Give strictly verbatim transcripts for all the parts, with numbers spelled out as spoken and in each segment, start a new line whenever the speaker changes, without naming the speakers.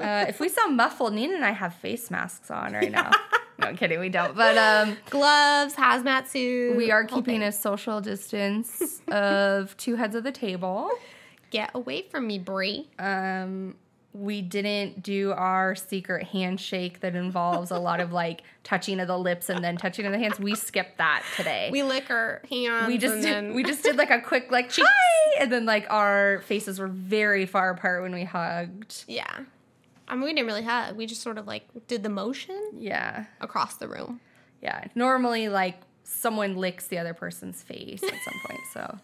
Uh, if we sound muffled, Nina and I have face masks on right now. No, I'm kidding, we don't. But um,
gloves, hazmat suit.
We are keeping a social distance of two heads of the table.
Get away from me, Brie.
Um, we didn't do our secret handshake that involves a lot of like touching of the lips and then touching of the hands. We skipped that today.
We lick our hands.
We just
and
did,
then...
we just did like a quick like hi, and then like our faces were very far apart when we hugged.
Yeah. I mean, we didn't really hug. We just sort of, like, did the motion.
Yeah.
Across the room.
Yeah. Normally, like, someone licks the other person's face at some point, so.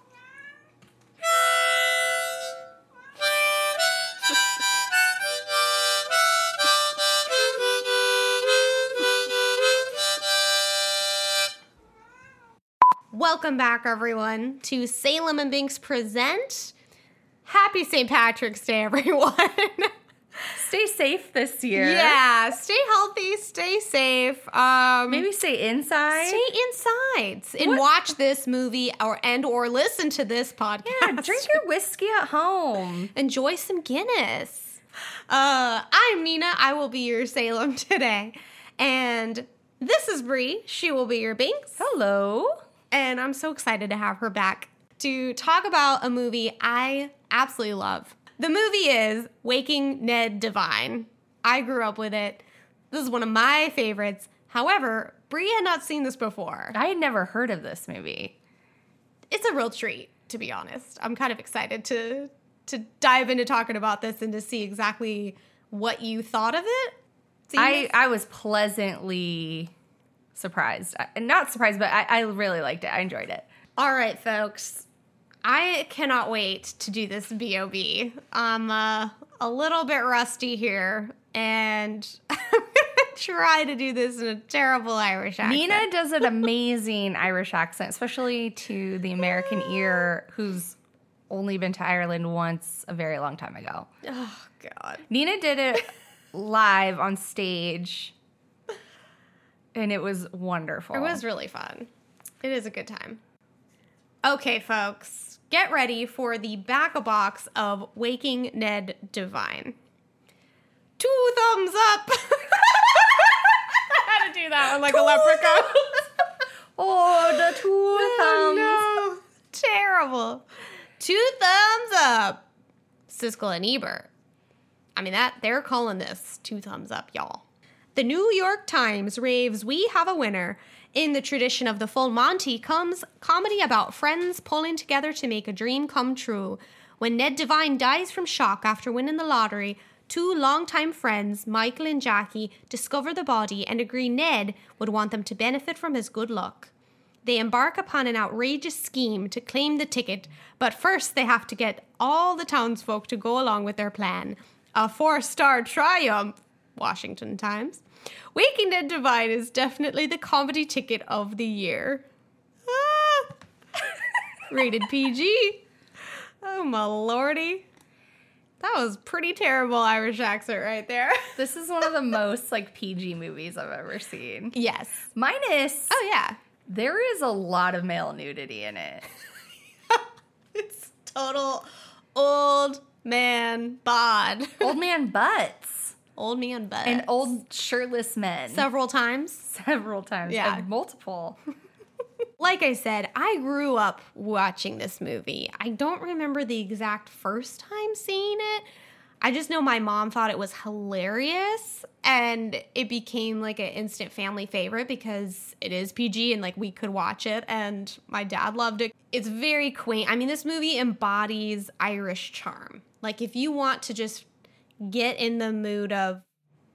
Welcome back, everyone, to Salem and Binks Present. Happy Saint Patrick's Day, everyone.
Stay safe this year.
Yeah, stay healthy, stay safe. Um,
Maybe stay inside.
Stay inside and what? Watch this movie or and or listen to this podcast.
Yeah, drink your whiskey at home.
Enjoy some Guinness. Uh, I'm Nina. I will be your Salem today. And this is Brie. She will be your Binks.
Hello.
And I'm so excited to have her back to talk about a movie I absolutely love. The movie is Waking Ned Devine. I grew up with it. This is one of my favorites. However, Brie had not seen this before.
I had never heard of this movie.
It's a real treat, to be honest. I'm kind of excited to to dive into talking about this and to see exactly what you thought of it.
I, I was pleasantly surprised. I, not surprised, but I, I really liked it. I enjoyed it.
All right, folks. I cannot wait to do this B O B. I'm uh, a little bit rusty here, and I'm going to try to do this in a terrible Irish accent.
Nina does an amazing Irish accent, especially to the American ear, who's only been to Ireland once a very long time ago.
Oh, God.
Nina did it live on stage, and it was wonderful.
It was really fun. It is a good time. Okay, folks. Get ready for the back-a-box of Waking Ned Devine. Two thumbs up. I had to do that one like two a leprechaun.
Oh, the two thumbs.
Oh, no. Terrible. Two thumbs up. Siskel and Ebert. I mean, that they're calling this two thumbs up, y'all. The New York Times raves we have a winner. In the tradition of the Full Monty comes comedy about friends pulling together to make a dream come true. When Ned Devine dies from shock after winning the lottery, two longtime friends, Michael and Jackie, discover the body and agree Ned would want them to benefit from his good luck. They embark upon an outrageous scheme to claim the ticket, but first they have to get all the townsfolk to go along with their plan. A four-star triumph, Washington Times. Waking Ned Devine is definitely the comedy ticket of the year. Ah. Rated P G. Oh, my lordy. That was pretty terrible Irish accent right there.
This is one of the most, like, P G movies I've ever seen.
Yes.
Minus...
Oh, yeah.
There is a lot of male nudity in it.
It's total old man bod.
Old man butts.
Old man butts.
And old shirtless men.
Several times.
Several times.
Yeah.
And multiple.
Like I said, I grew up watching this movie. I don't remember the exact first time seeing it. I just know my mom thought it was hilarious, and it became like an instant family favorite because it is P G and like we could watch it, and my dad loved it. It's very quaint. I mean, this movie embodies Irish charm. Like if you want to just get in the mood of,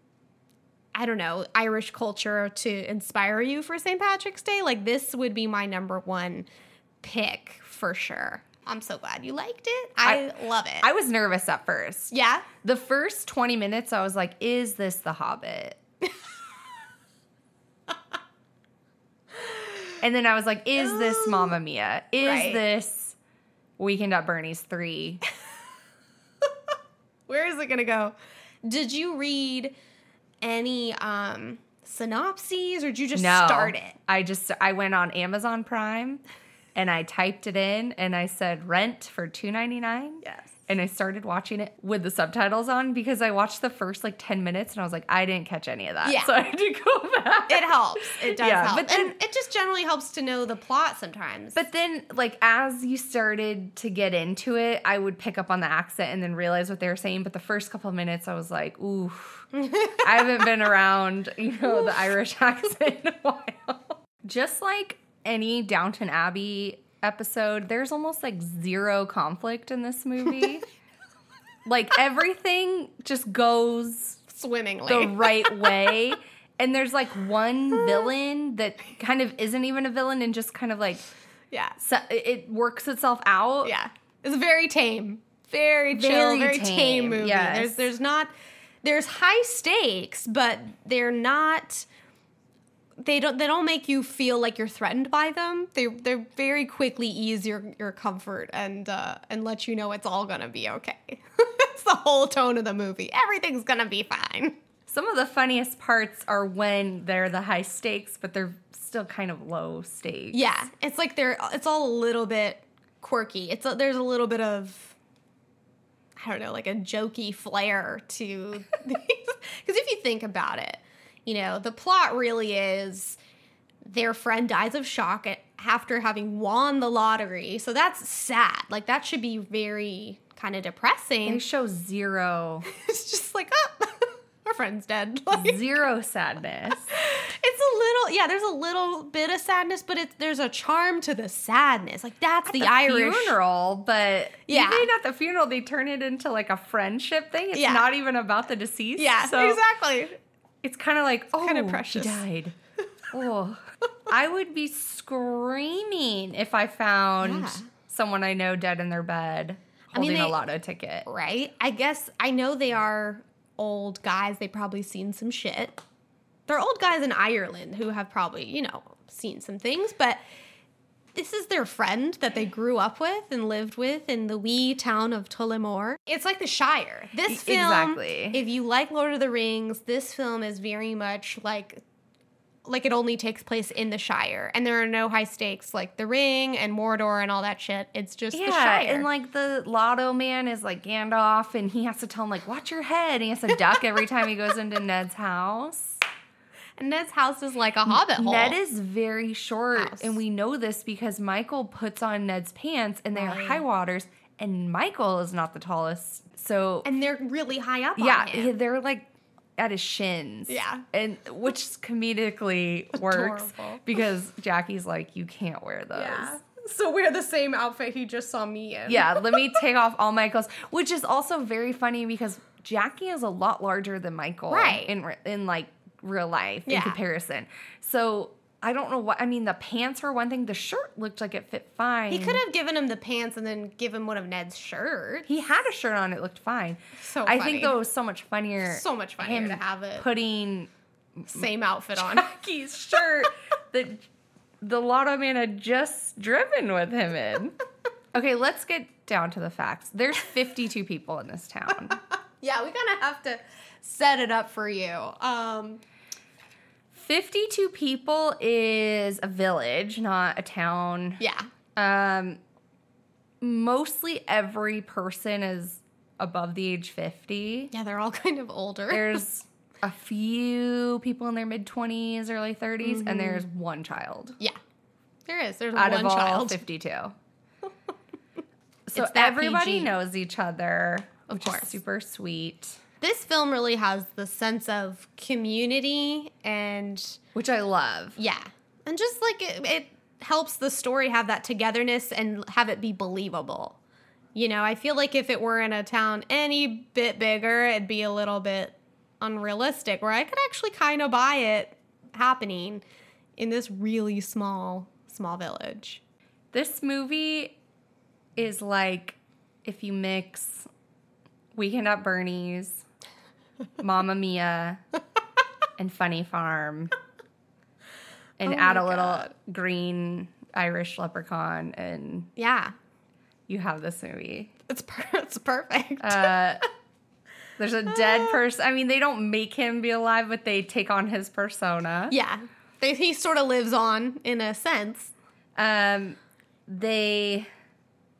I don't know, Irish culture to inspire you for Saint Patrick's Day, like this would be my number one pick for sure. I'm so glad you liked it. I, I love it.
I was nervous at first.
Yeah?
The first twenty minutes, I was like, is this The Hobbit? And then I was like, is this Mamma Mia? Is
right.
this Weekend at Bernie's three?
Where is it going to go? Did you read any um, synopses or did you just
no,
start it?
I just, I went on Amazon Prime and I typed it in and I said rent for two ninety-nine.
Yes.
And I started watching it with the subtitles on because I watched the first like ten minutes and I was like, I didn't catch any of that.
Yeah.
So I had to go back.
It helps. It does
Yeah,
help.
but then-
and it just generally helps to know the plot sometimes.
But then, like, as you started to get into it, I would pick up on the accent and then realize what they were saying. But the first couple of minutes, I was like, ooh, I haven't been around, you know, the Irish accent in a while. Just like any Downton Abbey episode, there's almost like zero conflict in this movie. Like, everything just goes
Swimmingly.
the right way. And there's like one villain that kind of isn't even a villain and just kind of like,
yeah.
so it works itself out.
Yeah. It's very tame. Very chill,
Very
very, tame,
tame,
movie.
yes.
There's there's not there's high stakes, but they're not they don't they don't make you feel like you're threatened by them. They they're very quickly ease your, your comfort and uh, and let you know it's all gonna be okay. It's the whole tone of the movie. Everything's gonna be fine.
Some of the funniest parts are when they're the high stakes, but they're still kind of low stakes.
Yeah, it's like they're it's all a little bit quirky. It's a, there's a little bit of I don't know, like a jokey flair to these. Because if you think about it, you know, the plot really is their friend dies of shock at, after having won the lottery. So that's sad. Like, that should be very kind of depressing.
They show zero,
It's just like, oh, our friend's dead. Like,
zero sadness.
it's a little, yeah, there's a little bit of sadness, but it's, there's a charm to the sadness. Like, that's the,
the
Irish.
funeral, but
Yeah.
even at the funeral, they turn it into like a friendship thing. It's
Yeah.
not even about the deceased.
Yeah,
so
exactly.
it's kind of like, oh,
kinda precious.
he died. Oh, I would be screaming if I found
Yeah.
someone I know dead in their bed
I mean,
holding a
they-
lotto ticket.
Right? I guess I know they are old guys. They probably seen some shit. They're old guys in Ireland who have probably, you know, seen some things, but this is their friend that they grew up with and lived with in the wee town of Tullamore. It's like the Shire. This film,
Exactly.
if you like Lord of the Rings, this film is very much like like it only takes place in the Shire, and there are no high stakes like the Ring and Mordor and all that shit. It's just
Yeah,
the Shire.
and like the lotto man is like Gandalf, and he has to tell him like, "Watch your head." And he has to duck every time he goes into Ned's house.
And Ned's house is like a hobbit hole.
Ned is very short,
House.
and we know this because Michael puts on Ned's pants, and they are
Right.
high waters, and Michael is not the tallest. So
and they're really high up
yeah,
on him.
they're like at his shins.
Yeah.
and which comedically works
Adorable.
because Jackie's like, "You can't wear those."
Yeah. So we're the same outfit he just saw me in.
Yeah, let me take off all my clothes, which is also very funny because Jackie is a lot larger than Michael,
Right.
In re- in like real life
Yeah.
in comparison. So I don't know what I mean. The pants were one thing. The shirt looked like it fit fine.
He could have given him the pants and then give him one of Ned's shirts.
He had a shirt on. It looked fine.
So
I
funny.
think though it was so much funnier.
So much funnier
him
to have it.
putting
Same outfit on.
Jackie's shirt that the lotto man had just driven with him in. Okay, let's get down to the facts. There's fifty-two people in this town.
Yeah, we kind of have to set it up for you. Um,
fifty-two people is a village, not a town.
yeah.
Um, mostly every person is above the age fifty.
Yeah, they're all kind of older.
There's a few people in their mid-twenties, early thirties, and there's one child
yeah. There is. There's
out
one
of all
child.
fifty-two. So
It's that
everybody
P G.
knows each other,
Of
which
course.
is super sweet,
This film really has the sense of community and
which I love.
yeah. And just like it, it helps the story have that togetherness and have it be believable. You know, I feel like if it were in a town any bit bigger, it'd be a little bit unrealistic, where I could actually kind of buy it happening in this really small, small village.
This movie is like if you mix Weekend at Bernie's, Mamma Mia, and Funny Farm, and
Oh
add
my
a little
God.
green Irish leprechaun, and
Yeah.
you have this movie.
It's per- it's perfect.
Uh, there's a dead person. I mean, they don't make him be alive, but they take on his persona.
yeah. They, he sort of lives on in a sense.
Um, they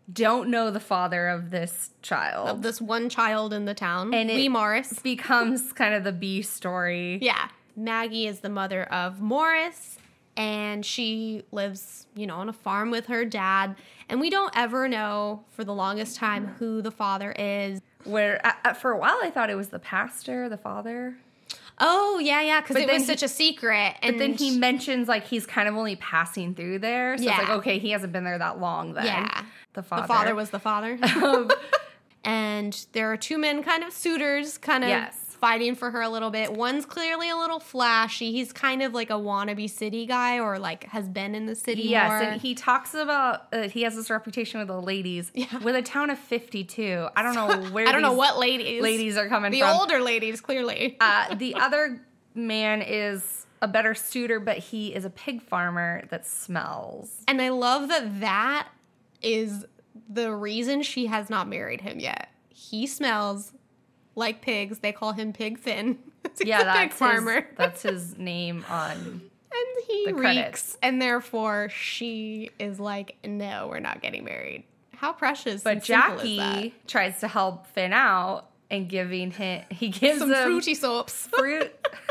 don't know the father of this child.
Of this one child in the town,
And it
Wee Morris.
becomes kind of the B story.
Yeah. Maggie is the mother of Morris, and she lives, you know, on a farm with her dad. And we don't ever know for the longest time who the father is.
Where uh, uh, for a while I thought it was the pastor, the father.
Oh, yeah, yeah, because
But
it
then
was
he-
such a secret. And
But then he mentions like he's kind of only passing through there. So
Yeah.
it's like, okay, he hasn't been there that long then.
Yeah.
The father.
The father was the father.
Um,
And there are two men kind of suitors, kind of
Yes.
fighting for her a little bit. One's clearly a little flashy. He's kind of like a wannabe city guy, or like has been in the city
Yes,
more.
and he talks about uh, he has this reputation with the ladies.
Yeah.
With a town of fifty-two. I don't know where
I don't know
these
what ladies.
ladies are coming
The
from.
older ladies, clearly.
Uh, the other man is a better suitor, but he is a pig farmer that smells.
And I love that that is the reason she has not married him yet. He smells like pigs. They call him Pig Finn. He's
Yeah,
a pig
that's
farmer.
his, that's his name on.
And he
the
reeks,
credits.
and therefore she is like, no, we're not getting married. How precious
But
and simple is
Jackie tries to help Finn out and giving him he
that?
gives
Some
him
fruity soaps.
fruit.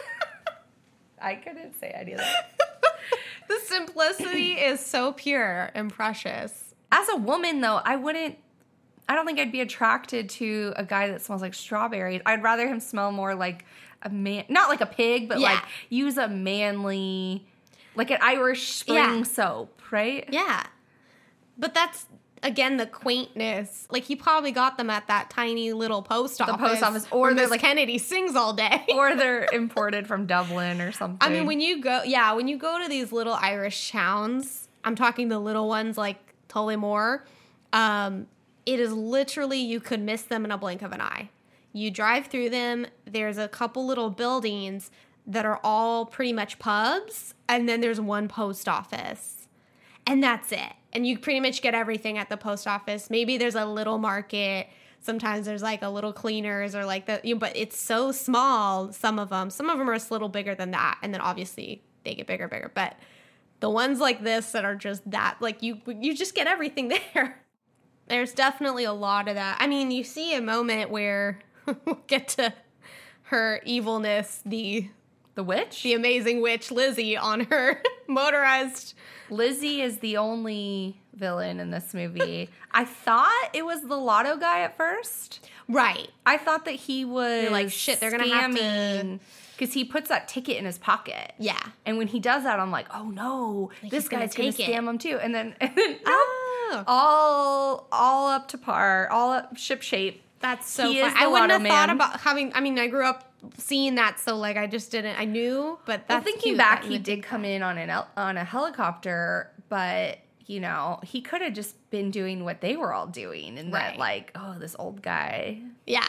I couldn't say any of that.
The simplicity is so pure and precious.
As a woman, though, I wouldn't. I don't think I'd be attracted to a guy that smells like strawberries. I'd rather him smell more like a man, not like a pig, but
Yeah.
like use a manly, like an Irish spring
Yeah.
soap, right?
Yeah. But that's, again, the quaintness. Like, he probably got them at that tiny little post office.
post office, or
where
they're
Miss
like-
Kennedy sings all day.
Or they're imported from Dublin or something.
I mean, when you go, yeah, when you go to these little Irish towns, I'm talking the little ones like Tullamore, um, it is literally, you could miss them in a blink of an eye. You drive through them, there's a couple little buildings that are all pretty much pubs, and then there's one post office. And that's it. And you pretty much get everything at the post office. Maybe there's a little market. Sometimes there's like a little cleaners or like the, you know, but it's so small, some of them. Some of them are just a little bigger than that. And then obviously they get bigger, bigger. But the ones like this that are just that, like you, you just get everything there. There's definitely a lot of that. I mean, you see a moment where we'll get to her evilness, the
the witch?
the amazing witch Lizzie on her motorized.
Lizzie is the only villain in this movie. I thought it was the lotto guy at first.
Right.
I thought that he was
You're like, shit, they're gonna have to-
because he puts that ticket in his pocket.
Yeah.
And when he does that, I'm like, oh no,
Like,
this
he's gonna
guy's gonna
take it.
scam him too. And then, and then nope,
Oh,
all all up to par, all up ship shape.
that's so
He
fun.
is the
I wouldn't have
lotto
thought
man.
about having, I mean, I grew up seeing that, so like I just didn't, I knew, but
Well,
that's
thinking
cute
back,
that
he
you
did come in on an el- on a helicopter, but you know, he could have just been doing what they were all doing, and
Right.
that like, oh, this old guy.
Yeah.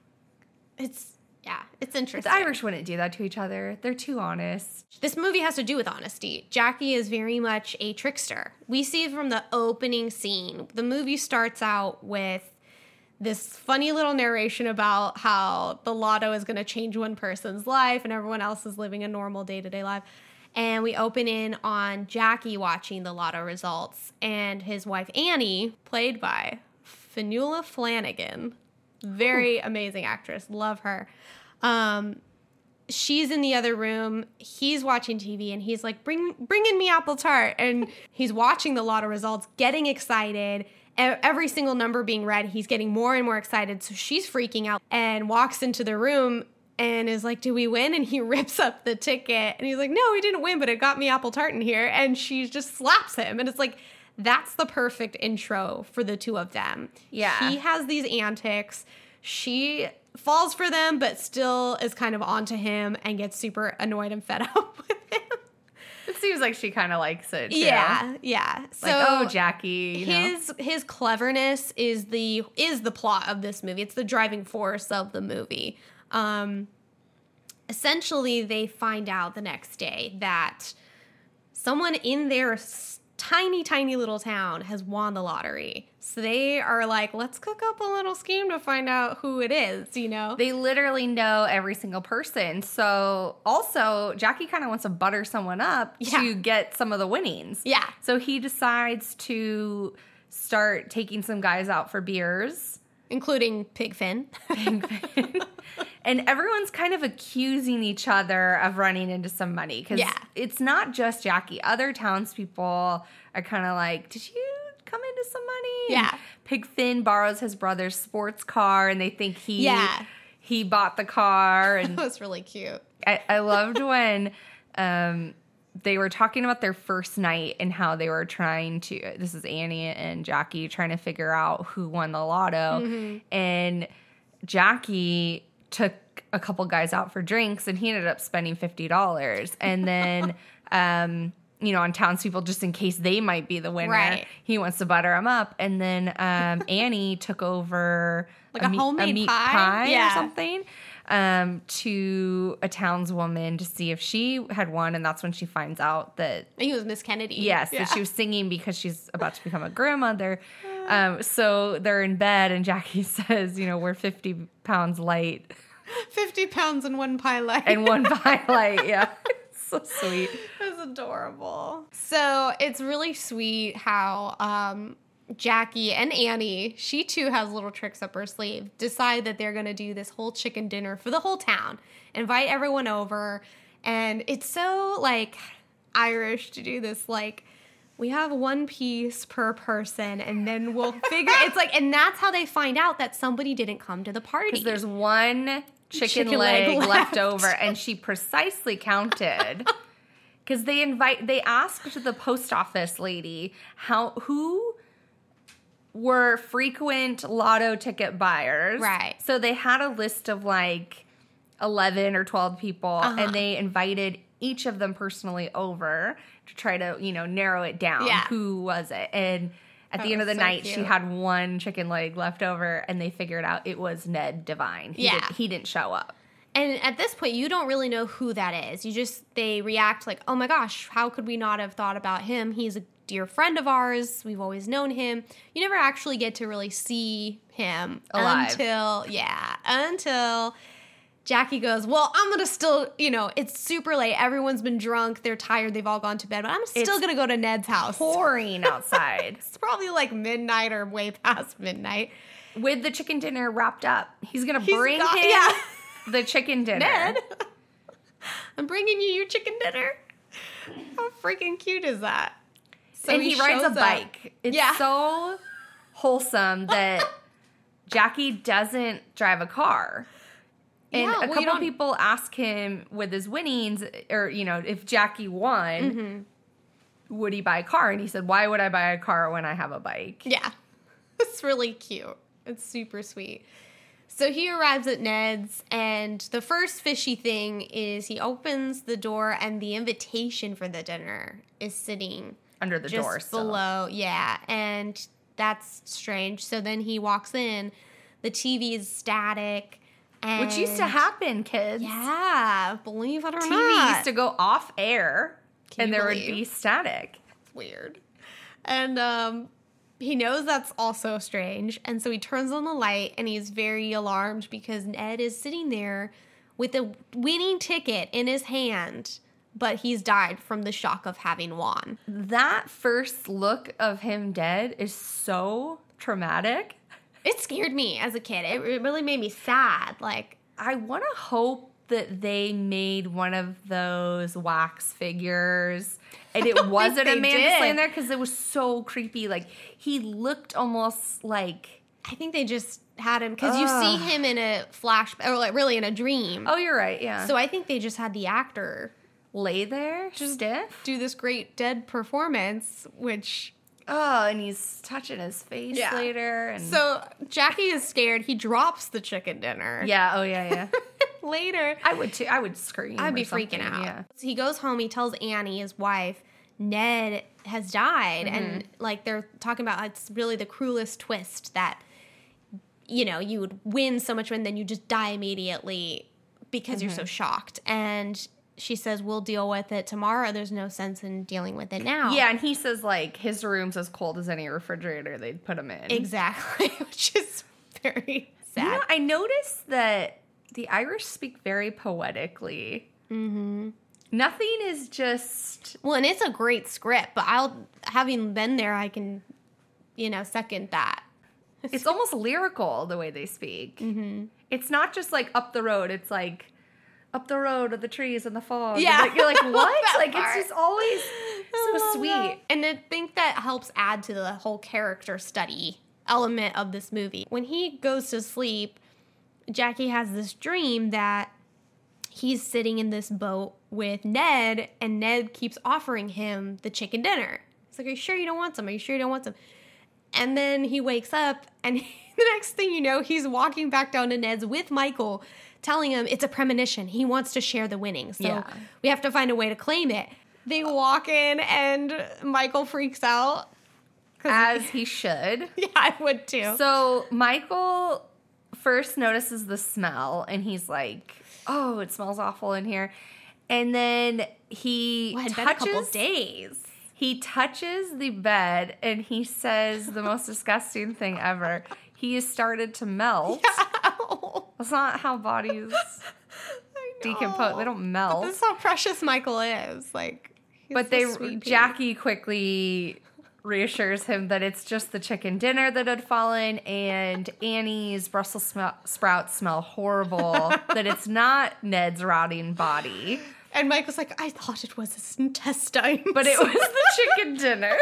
It's, yeah, it's interesting.
The Irish wouldn't do that to each other. They're too honest.
This movie has to do with honesty. Jackie is very much a trickster. We see from the opening scene. The movie starts out with this funny little narration about how the lotto is going to change one person's life and everyone else is living a normal day-to-day life. And we open in on Jackie watching the lotto results and his wife Annie, played by Fionnuala Flanagan. Very amazing actress. Love her. Um, she's in the other room. He's watching T V and he's like, bring, bring in me apple tart. And he's watching the lotto results, getting excited. E- Every single number being read, he's getting more and more excited. So she's freaking out and walks into the room and is like, do we win? And he rips up the ticket and he's like, no, we didn't win, but it got me apple tart in here. And she just slaps him. And it's like, that's the perfect intro for the two of them.
Yeah.
He has these antics. She falls for them, but still is kind of onto him and gets super annoyed and fed up with him.
It seems like she kind of likes it. Too.
Yeah, yeah. So
Like, oh, Jackie. You know?
his his cleverness is the is the plot of this movie. It's the driving force of the movie. Um, essentially, they find out the next day that someone in their s- tiny, tiny little town has won the lottery. So they are like, let's cook up a little scheme to find out who it is, you know?
They literally know every single person. So also, Jackie kind of wants to butter someone up
Yeah.
to get some of the winnings.
Yeah.
So he decides to start taking some guys out for beers.
Including Pigfin.
Pigfin. And everyone's kind of accusing each other of running into some money. Because
yeah.
it's not just Jackie. Other townspeople are kind of like, did you come into some money?
Yeah.
And Pigfin borrows his brother's sports car, and they think he
yeah.
he bought the car. And
that was really cute.
I, I loved when um, they were talking about their first night and how they were trying to, this is Annie and Jackie, trying to figure out who won the lotto.
Mm-hmm.
And Jackie took a couple guys out for drinks, and he ended up spending fifty dollars. And then, um, you know, on townspeople, just in case they might be the winner,
right.
he wants to butter them up. And then um, Annie took over
like a, a
meat,
homemade
a meat
pie,
pie
yeah.
or something um, to a townswoman to see if she had won. And that's when she finds out that
I think it was Miss Kennedy.
Yes,
yeah.
that she was singing because she's about to become a grandmother. Um, so they're in bed, and Jackie says, you know, we're fifty pounds light.
fifty pounds and one pie light.
And one pie light, yeah. So sweet.
It was adorable. So it's really sweet how um, Jackie and Annie, she too has little tricks up her sleeve, decide that they're going to do this whole chicken dinner for the whole town, invite everyone over. And it's so, like, Irish to do this, like, we have one piece per person, and then we'll figure, it's like, and that's how they find out that somebody didn't come to the party.
Because there's one chicken,
Chicken
leg,
leg
left.
left.
over, and she precisely counted. Because they invite, they asked the post office lady how who were frequent lotto ticket buyers.
Right.
So they had a list of like eleven or twelve people,
Uh-huh.
and they invited each of them personally over to try to, you know, narrow it down.
Yeah.
Who was it? And at
That
the end of
was
the
so
night, she
cute.
had one chicken leg left over, and they figured out it was Ned Devine. He
Yeah.
Did, he didn't show up.
And at this point, you don't really know who that is. You just, they react like, oh my gosh, how could we not have thought about him? He's a dear friend of ours. We've always known him. You never actually get to really see him
Alive.
until, yeah, until Jackie goes, well, I'm going to still, you know, it's super late. Everyone's been drunk. They're tired. They've all gone to bed. But I'm still
It's
going to go to Ned's house.
Pouring outside.
It's probably like midnight or way past midnight.
With the chicken dinner wrapped up. He's going to
He's
bring
got-
him
yeah.
the chicken dinner.
Ned, I'm bringing you your chicken dinner. How freaking cute is that? So
and he, rides a
shows up.
bike. It's
Yeah.
so wholesome that Jackie doesn't drive a car. And
Yeah,
a
well, you
couple
don't-
people ask him with his winnings, or, you know, if Jackie won,
Mm-hmm.
would he buy a car? And he said, why would I buy a car when I have a bike?
Yeah. It's really cute. It's super sweet. So he arrives at Ned's, and the first fishy thing is he opens the door, and the invitation for the dinner is sitting
Under the
just
door still.
below. Yeah, and that's strange. So then he walks in. The T V is static. And
Which used to happen, kids.
Yeah, believe it or
T V
not.
used to go off air,
Can
and
you
there would
believe?
be static.
Weird. And um, he knows that's also strange. And so he turns on the light, and he's very alarmed because Ned is sitting there with a winning ticket in his hand, but he's died from the shock of having won.
That first look of him dead is so traumatic.
It scared me as a kid. It, it really made me sad. Like,
I want to hope that they made one of those wax figures and it
don't
wasn't
think they
Amanda
did.
Slaying there because it was so creepy. Like, he looked almost like...
I think they just had him because you see
Ugh.
him in a flashback, or like really in a dream.
Oh, you're right, yeah.
So I think they just had the actor
lay there, stiff.
do this great dead performance, which...
Oh, and he's touching his face
Yeah.
later. And
So Jackie is scared. He drops the chicken dinner.
yeah, oh, yeah, yeah.
Later.
I would too. I would scream.
I'd
or
be
something,
freaking out.
Yeah.
So he goes home. He tells Annie, his wife, Ned has died.
Mm-hmm.
And like they're talking about it's really the cruelest twist that, you know, you would win so much and then you just die immediately because you're
Mm-hmm.
so shocked. And she says, we'll deal with it tomorrow. There's no sense in dealing with it now.
Yeah, and he says, like, his room's as cold as any refrigerator they'd put him in.
Exactly. Which is very sad.
You know, I noticed that the Irish speak very poetically.
Mm-hmm.
Nothing is just...
Well, and it's a great script, but I'll having been there, I can you know, second that.
It's almost lyrical the way they speak.
Mm-hmm.
It's not just like up the road. It's like up the road of the trees and the fog.
Yeah.
Like, you're like, what? Like,
part.
it's just always so sweet.
That. And I think that helps add to the whole character study element of this movie. When he goes to sleep, Jackie has this dream that he's sitting in this boat with Ned, and Ned keeps offering him the chicken dinner. He's like, are you sure you don't want some? Are you sure you don't want some? And then he wakes up, and the next thing you know, he's walking back down to Ned's with Michael, telling him it's a premonition. He wants to share the winnings. So
Yeah.
we have to find a way to claim it. They walk in, and Michael freaks out.
As he should.
Yeah, I would too.
So Michael first notices the smell, and he's like, oh, it smells awful in here. And then he
well,
touches,
been a couple days.
He touches the bed, and he says the most disgusting thing ever. He has started to melt.
Yeah.
That's not how bodies decompose. They don't melt.
But this is how precious Michael is. Like, he's
But
so
they
sweet.
Jackie quickly reassures him that it's just the chicken dinner that had fallen, and Annie's Brussels sm- sprouts smell horrible. That it's not Ned's rotting body,
And Michael's like, I thought it was his intestines.
but it was the chicken dinner.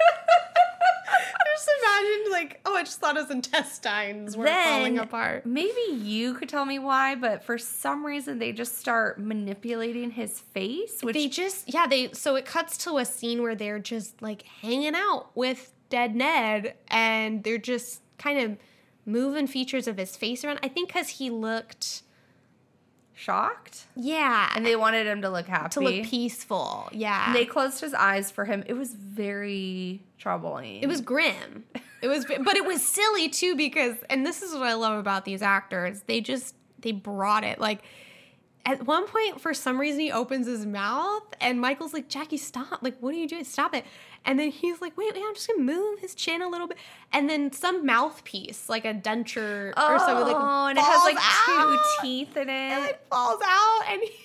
I just imagined, like, oh, I just thought his intestines were
Then,
falling apart.
Maybe you could tell me why, but for some reason they just start manipulating his face, which
They just, yeah, they, so it cuts to a scene where they're just, like, hanging out with dead Ned, and they're just kind of moving features of his face around. I think because he looked,
shocked,
yeah,
and they wanted him to look happy,
to look peaceful, yeah.
And they closed his eyes for him. It was very troubling.
It was grim. It was, but it was silly too because, and this is what I love about these actors. They just, they brought it. Like, at one point, for some reason, he opens his mouth, and Michael's like, Jackie, stop. Like, what are you doing? Stop it. And then he's like, wait, wait, I'm just going to move his chin a little bit. And then some mouthpiece, like a denture
oh,
or something, like,
and it has like
out,
two teeth in it.
and it falls out, and he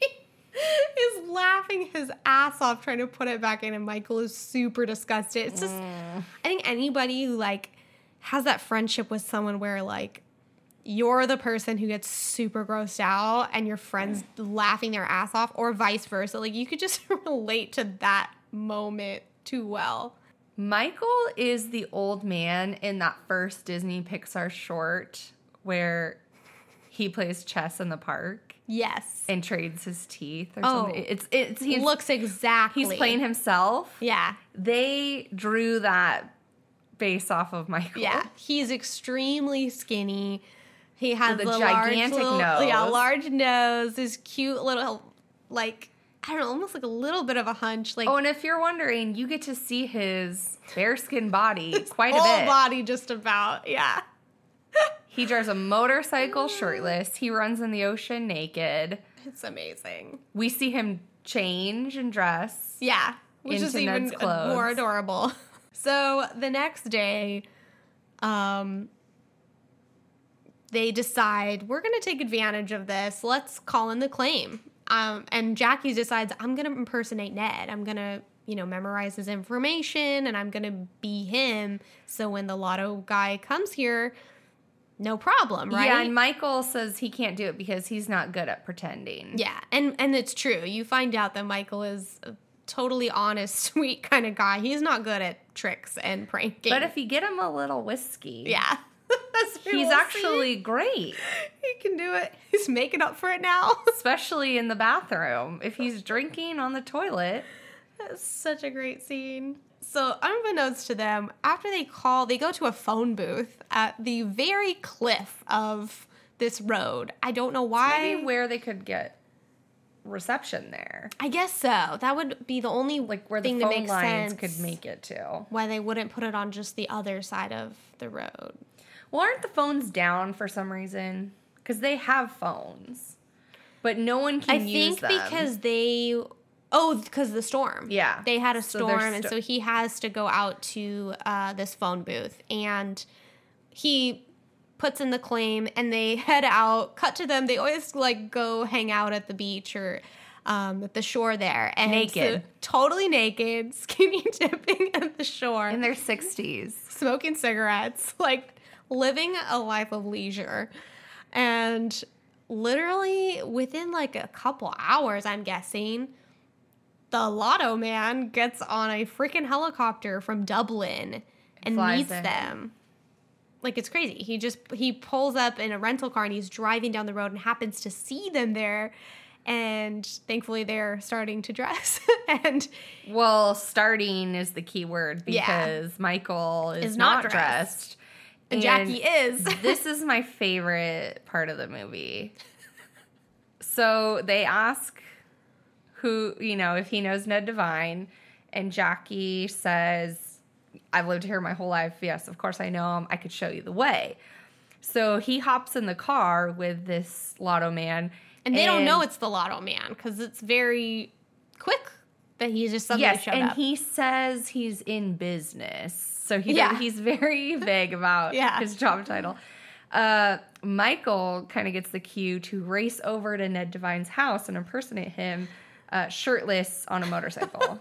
is laughing his ass off trying to put it back in, and Michael is super disgusted. It's just,
Mm.
I think anybody who, like, has that friendship with someone where, like, you're the person who gets super grossed out and your friend's laughing their ass off, or vice versa. Like, you could just relate to that moment too well.
Michael is the old man in that first Disney Pixar short where he plays chess in the park
Yes.
and trades his teeth or
Oh.
something. It's it's
He
he's
looks exactly.
he's playing himself.
Yeah.
They drew that based off of Michael.
Yeah. He's extremely skinny. He has
With a
the
gigantic
large little,
nose.
Yeah, large nose. This cute little, like, I don't know, almost like a little bit of a hunch. Like,
Oh, and if you're wondering, you get to see his bearskin body quite a
whole
bit.
body just about. Yeah.
He drives a motorcycle shirtless. He runs in the ocean naked.
It's amazing.
We see him change and dress.
Yeah, which is
Into
even
Ned's clothes.
more adorable. So the next day, um, they decide we're going to take advantage of this. Let's call in the claim. Um, and Jackie decides I'm going to impersonate Ned. I'm going to, you know, memorize his information, and I'm going to be him. So when the lotto guy comes here, no problem, right?
Yeah, and Michael says he can't do it because he's not good at pretending.
Yeah, and and it's true. You find out that Michael is a totally honest, sweet kind of guy. He's not good at tricks and pranking.
But if you get him a little whiskey,
yeah, That's what
he's
we'll
actually
see.
great,
He can do it. He's making up for it now.
especially in the bathroom. If he's drinking on the toilet.
That's such a great scene. So, unbeknownst to them, after they call, they go to a phone booth at the very cliff of this road. I don't know why.
Maybe where they could get reception there.
I guess so. That would be the only
Like where
thing
the
that
phone
makes
lines
sense
could make it to.
why they wouldn't put it on just the other side of the road.
Well, aren't the phones down for some reason? Because they have phones. But no one can
I
use
think
them.
because they, oh, because the storm.
Yeah.
They had a
So
storm,
they're
and
sto-
so he has to go out to uh, this phone booth, and he puts in the claim, and they head out. Cut to them. They always like go hang out at the beach or um, at the shore there. And
Naked.
so- totally naked, skinny dipping at the shore.
In their sixties.
Smoking cigarettes, like living a life of leisure. And literally within like a couple hours, I'm guessing, the Lotto Man gets on a freaking helicopter from Dublin and
Flies
meets
in.
them. Like, it's crazy. He just, he pulls up in a rental car and he's driving down the road and happens to see them there. And thankfully they're starting to dress. and
Well, starting is the key word
Yeah.
because Michael is,
Is not
not,
dressed.
dressed.
And Jackie is.
This is my favorite part of the movie. So they ask who, you know, if he knows Ned Devine, and Jackie says, I've lived here my whole life. Yes, of course I know him. I could show you the way. So he hops in the car with this Lotto Man.
And they don't know it's the Lotto Man because it's very quick that he just suddenly
Yes,
showed
and
up.
he says he's in business. So he
Yeah.
he's very vague about
Yeah.
his job title. Uh, Michael kind of gets the cue to race over to Ned Devine's house and impersonate him uh, shirtless on a motorcycle.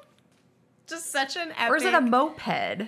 Just such an epic.
Or is it a moped?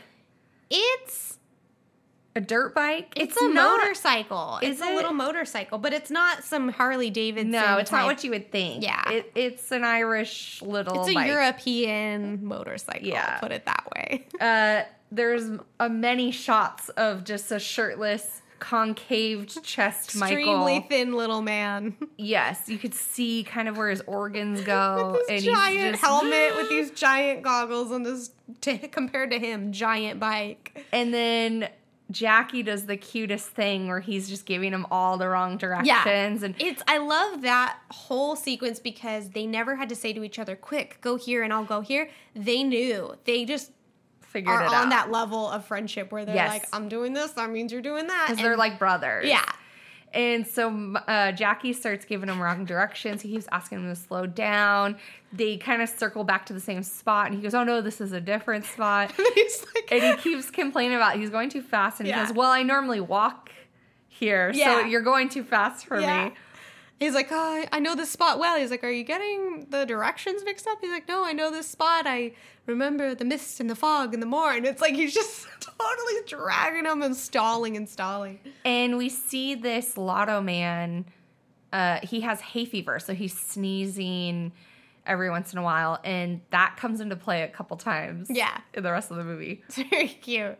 It's
A dirt bike?
it's, a
not-
motorcycle.
Is
It's a
it?
little motorcycle, but it's not some Harley Davidson.
No, it's not
type.
what you would think.
Yeah.
It, it's an Irish little
It's a
bike.
European motorcycle.
Yeah.
Put it that way.
Uh, there's a many shots of just a shirtless, concaved chest
Extremely
Michael.
thin little man.
Yes, you could see kind of where his organs go.
With this
and
giant
he's just,
helmet with these giant goggles on this, t- compared to him, giant bike.
And then Jackie does the cutest thing where he's just giving him all the wrong directions. And
It's I love that whole sequence because they never had to say to each other, quick, go here and I'll go here. They knew. They just
figured
are
it
on
out.
that level of friendship where they're
Yes.
like, I'm doing this, that means you're doing that.
Because
And-
they're like brothers.
Yeah.
And so uh, Jackie starts giving him wrong directions. He keeps asking him to slow down. They kind of circle back to the same spot. And he goes, oh, no, this is a different spot.
He's like,
And he keeps complaining about he's going too fast. And
Yeah.
he goes, well, I normally walk here.
Yeah.
So you're going too fast for
Yeah.
me.
He's like, oh, I know this spot well. He's like, are you getting the directions mixed up? He's like, no, I know this spot. I remember the mist and the fog and the morn. It's like he's just totally dragging him and stalling and stalling.
And we see this Lotto Man. Uh, he has hay fever, so he's sneezing every once in a while. And that comes into play a couple times
Yeah.
in the rest of the movie.
It's very cute.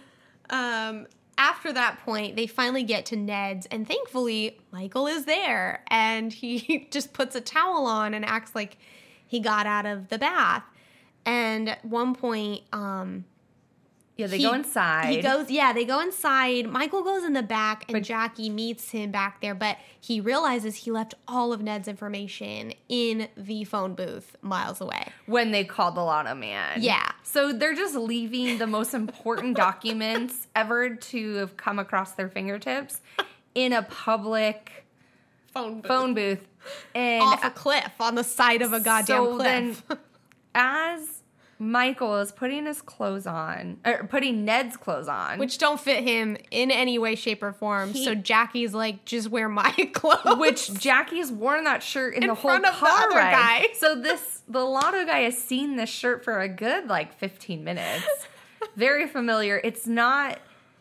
Um, after that point, they finally get to Ned's, and thankfully, Michael is there. And he just puts a towel on and acts like he got out of the bath. And at one point, um,
Yeah, they
he-
go inside.
He goes, yeah, they go inside. Michael goes in the back, and
But-
Jackie meets him back there. But he realizes he left all of Ned's information in the phone booth miles away.
when they called the Lotto Man.
Yeah.
So they're just leaving the most important documents ever to have come across their fingertips in a public
Phone booth.
phone booth. And
Off a cliff on the side of a goddamn
so
cliff.
then as Michael is putting his clothes on, or putting Ned's clothes on,
Which don't fit him in any way, shape, or form.
He-
so Jackie's like, just wear my clothes.
which Jackie's worn that shirt in,
In
the whole
front of the
car
other
ride.
guy.
So this the Lotto guy has seen this shirt for a good like fifteen minutes. Very familiar. It's not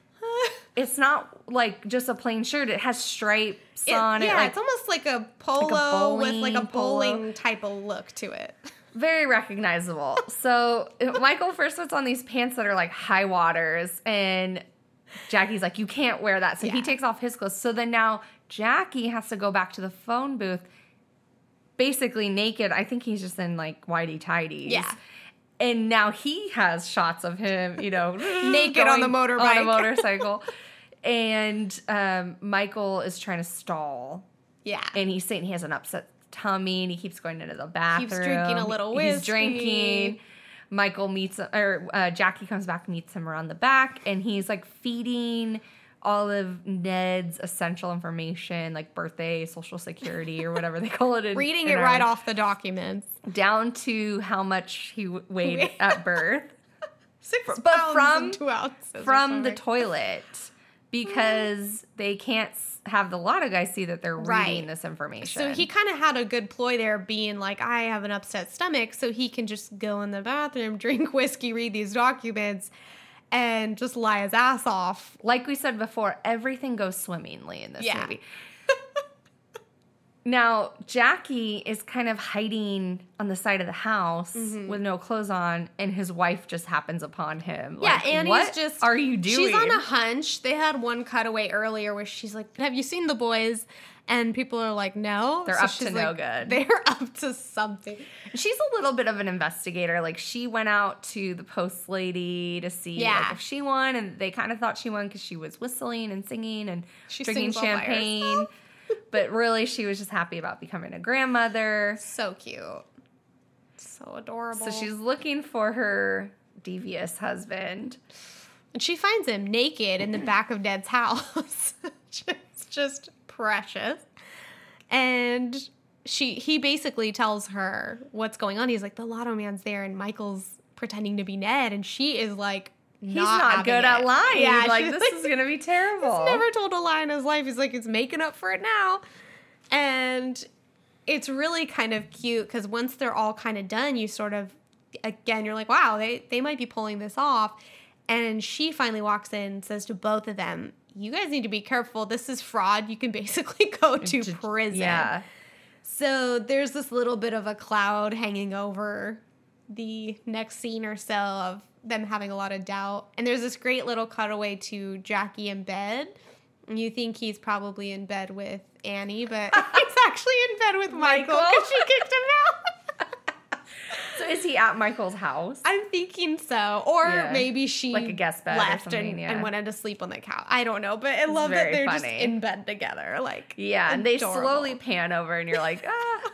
it's not like just a plain shirt. It has stripes
It-
on it.
yeah,
Like,
it's almost like a polo with like a
bowling polo.
bowling type of look to it.
very recognizable. So Michael first puts on these pants that are like high waters, and Jackie's like, you can't wear that. So he
Yeah.
takes off his clothes. So then now Jackie has to go back to the phone booth basically naked. I think he's just in like whitey tighties.
Yeah.
And now he has shots of him, you know,
Naked on the
going
motorbike.
On a motorcycle. And um, Michael is trying to stall.
Yeah.
And he's saying he has an upset tummy, and he keeps going into the bathroom.
drinking a little
He's
whiskey.
drinking. Michael meets, or uh, Jackie comes back, meets him around the back, and he's like feeding all of Ned's essential information, like birthday, social security, or whatever they call it. In,
Reading
in
it right
Ireland,
off the documents.
down to how much he w- weighed at birth
Six
But
pounds
from-
and two ounces. or
from the
something.
toilet, because they can't. s- have the lotto guy see that they're
Right.
reading this information.
So he kind of had a good ploy there, being like, I have an upset stomach, so he can just go in the bathroom, drink whiskey, read these documents, and just lie his ass off.
Like we said before, everything goes swimmingly in this
Yeah.
movie. Now, Jackie is kind of hiding on the side of the house
Mm-hmm.
with no clothes on, and his wife just happens upon him.
Yeah,
Like,
Annie's
what
just...
are you doing?
She's on a hunch. They had one cutaway earlier where she's like, have you seen The Boys? And people are like, no.
They're
So
up to
she's
no
like,
good.
They're up to something.
She's a little bit of an investigator. Like, she went out to the post lady to see
Yeah.
like, if she won, and they kind of thought she won because she was whistling and singing and
She
drinking
sings all by
champagne.
herself.
But really, she was just happy about becoming a grandmother.
So cute. So adorable.
So she's looking for her devious husband.
And she finds him naked in the back of Ned's house. It's just precious. And she he basically tells her what's going on. He's like, the lotto man's there and Michael's pretending to be Ned. And she is like,
He's
not,
not,
having
good
it.
at lying.
Yeah,
like,
she's
this
like,
is going to be terrible.
He's never told a lie in his life. He's like, he's making up for it now. And it's really kind of cute because once they're all kind of done, you sort of, again, you're like, wow, they, they might be pulling this off. And she finally walks in and says to both of them, you guys need to be careful. This is fraud. You can basically go to
J-
prison.
Yeah.
So there's this little bit of a cloud hanging over the next scene or so of them having a lot of doubt. And there's this great little cutaway to Jackie in bed. And you think he's probably in bed with Annie, but he's actually in bed with Michael
Michael?
because she kicked him out.
So is he at Michael's house?
I'm thinking so. Or
Yeah.
maybe she
Like a guest bed or
left
something,
and,
yeah.
and went in to sleep on the couch. I don't know, but I love that
very
they're just
funny.
in bed together. Like,
Yeah, and they
adorable.
slowly pan over, and you're like, ah.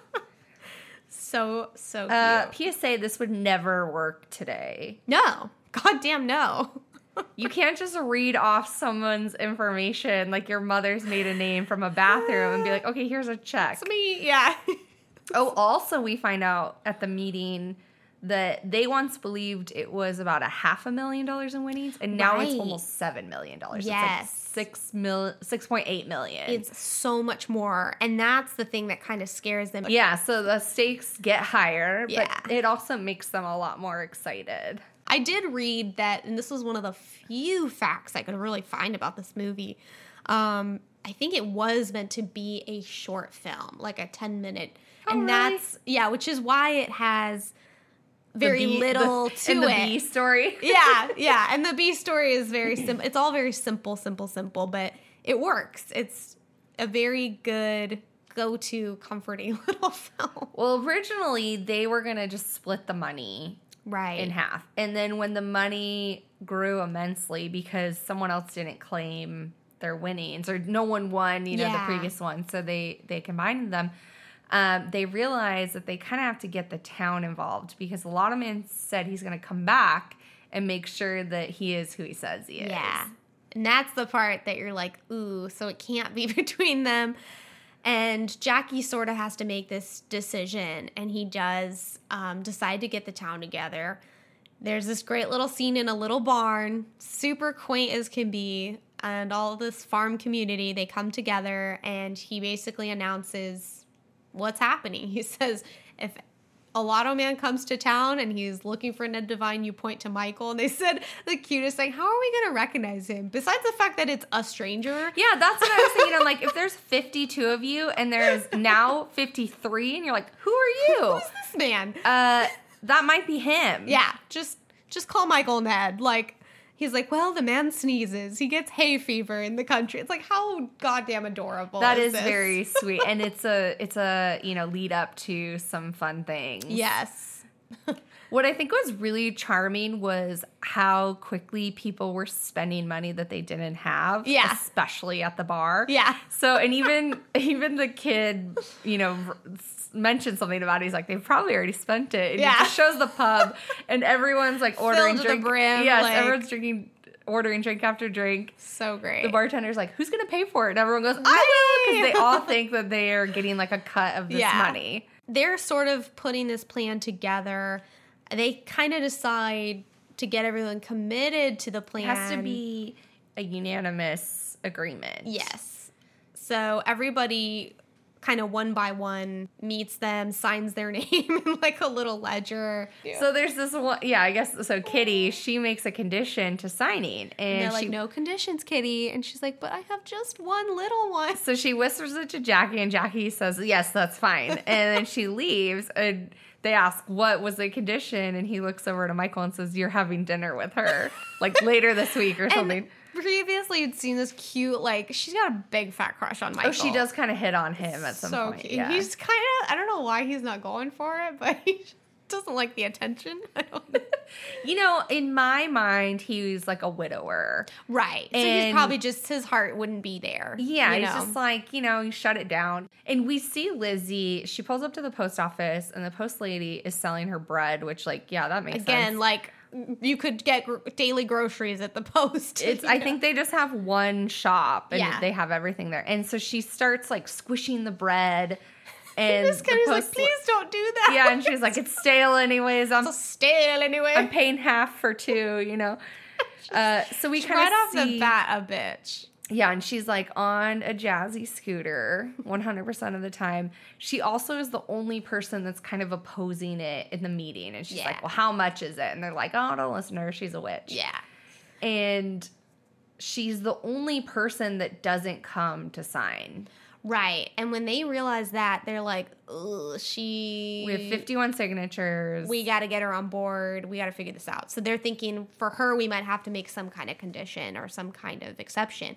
So, so cute.
Uh, P S A, this would never work today.
No. Goddamn no.
You can't just read off someone's information like your mother's maiden name from a bathroom and be like, okay, here's a check.
It's me, yeah.
Oh, also, we find out at the meeting that they once believed it was about a half a million dollars in winnings, and now it's
Right.
almost seven million dollars.
Yes.
It's like six mil, six point eight million.
It's so much more. And that's the thing that kind of scares them.
Yeah, so the stakes get higher,
Yeah.
but it also makes them a lot more excited.
I did read that, and this was one of the few facts I could really find about this movie. Um, I think it was meant to be a short film, like a ten minute.
Oh,
and
really?
that's, yeah, which is why it has very
The bee-
little
the,
to
in the
it.
bee story.
Yeah, yeah. And the B story is very simple. It's all very simple, simple, simple, but it works. It's a very good go-to comforting little film.
Well, originally they were gonna just split the money
Right.
in half, and then when the money grew immensely because someone else didn't claim their winnings or no one won, you know,
Yeah.
the previous one, so they they combined them. Um, they realized that they kind of have to get the town involved because a lot of men said he's going to come back and make sure that he is who he says he is.
Yeah. And that's the part that you're like, ooh, so it can't be between them. And Jackie sort of has to make this decision, and he does um, decide to get the town together. There's this great little scene in a little barn, super quaint as can be, and all this farm community, they come together, and he basically announces what's happening. He says, if a lotto man comes to town and he's looking for Ned Devine, you point to Michael. And they said the cutest thing, how are we going to recognize him? Besides the fact that it's a stranger.
Yeah, that's what I was thinking. I'm like, if there's fifty-two of you and there's now fifty-three, and you're like, who are you?
Who's this man?
Uh, that might be him.
Yeah, just just call Michael Ned. Like, he's like, well, the man sneezes. He gets hay fever in the country. It's like, how goddamn adorable.
That
is
is
this?
very sweet, and it's a it's a you know lead up to some fun things.
Yes.
What I think was really charming was how quickly people were spending money that they didn't have.
Yeah.
Especially at the bar.
Yeah.
So, and even even the kid, you know, mentioned something about it. He's like, they've probably already spent it. And
Yeah.
It just shows the pub, and everyone's like ordering
Filled to the
drink.
brim,
Yes,
like-
everyone's drinking, ordering drink after drink.
So great.
The bartender's like, who's going to pay for it? And everyone goes, I will,
Me!
because they all think that they are getting like a cut of this
Yeah.
money.
They're sort of putting this plan together. They kind of decide to get everyone committed to the plan.
It has to be a unanimous agreement.
Yes. So everybody kind of one by one meets them, signs their name in like a little ledger.
Yeah. So there's this one, yeah, I guess, so Kitty, she makes a condition to signing. And,
and they're
she,
like, no conditions, Kitty. And she's like, but I have just one little one.
So she whispers it to Jackie, and Jackie says, yes, that's fine. And then she leaves, and they ask, what was the condition? And he looks over to Michael and says, you're having dinner with her, like later this week or something.
And previously, you'd seen this cute, like, she's got a big fat crush on Michael.
Oh, she does kind of hit on him at some
so
point.
Cute.
Yeah.
He's kind of, I don't know why he's not going for it, but he doesn't like the attention. I don't know.
You know, in my mind, he was like a widower.
Right. So
And
he's probably just, his heart wouldn't be there.
Yeah,
you
he's
know?
just like, you know, you shut it down. And we see Lizzie, she pulls up to the post office, and the post lady is selling her bread, which, like, yeah, that makes
Again,
sense.
like, you could get gr- daily groceries at the post.
It's. I think they just have one shop, and
Yeah.
they have everything there. And so she starts, like, squishing the bread. And
this kid is like,
post-
please don't do that.
Yeah, and she's like, it's stale anyways. I'm,
It's stale anyway.
I'm paying half for two, you know. Uh, so we kind of
right off
see,
the bat a bitch.
Yeah, and she's like on a jazzy scooter one hundred percent of the time. She also is the only person that's kind of opposing it in the meeting. And she's
Yeah.
like, well, how much is it? And they're like, oh, don't listen to her. She's a witch.
Yeah.
And she's the only person that doesn't come to sign.
Right. And when they realize that, they're like, ugh, she...
We have fifty-one signatures.
We got to get her on board. We got to figure this out. So they're thinking for her, we might have to make some kind of condition or some kind of exception.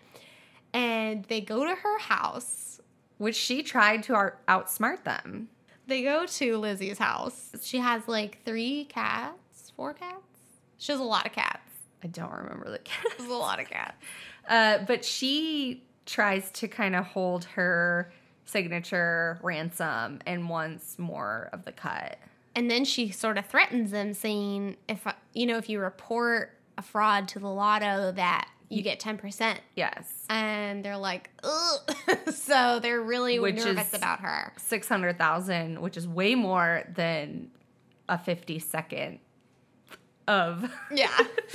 And they go to her house.
Which she tried to out- outsmart them.
They go to Lizzie's house. She has like three cats, four cats. She has a lot of cats.
I don't remember the cat.
There's a lot of cats.
Uh, but she tries to kind of hold her signature ransom and wants more of the cut.
And then she sort of threatens them, saying, "If you know, if you report a fraud to the lotto, that you get ten percent."
Yes.
And they're like, ugh. So they're really
Which
nervous
is
about her.
six hundred thousand, which is way more than a fifty second of
Yeah.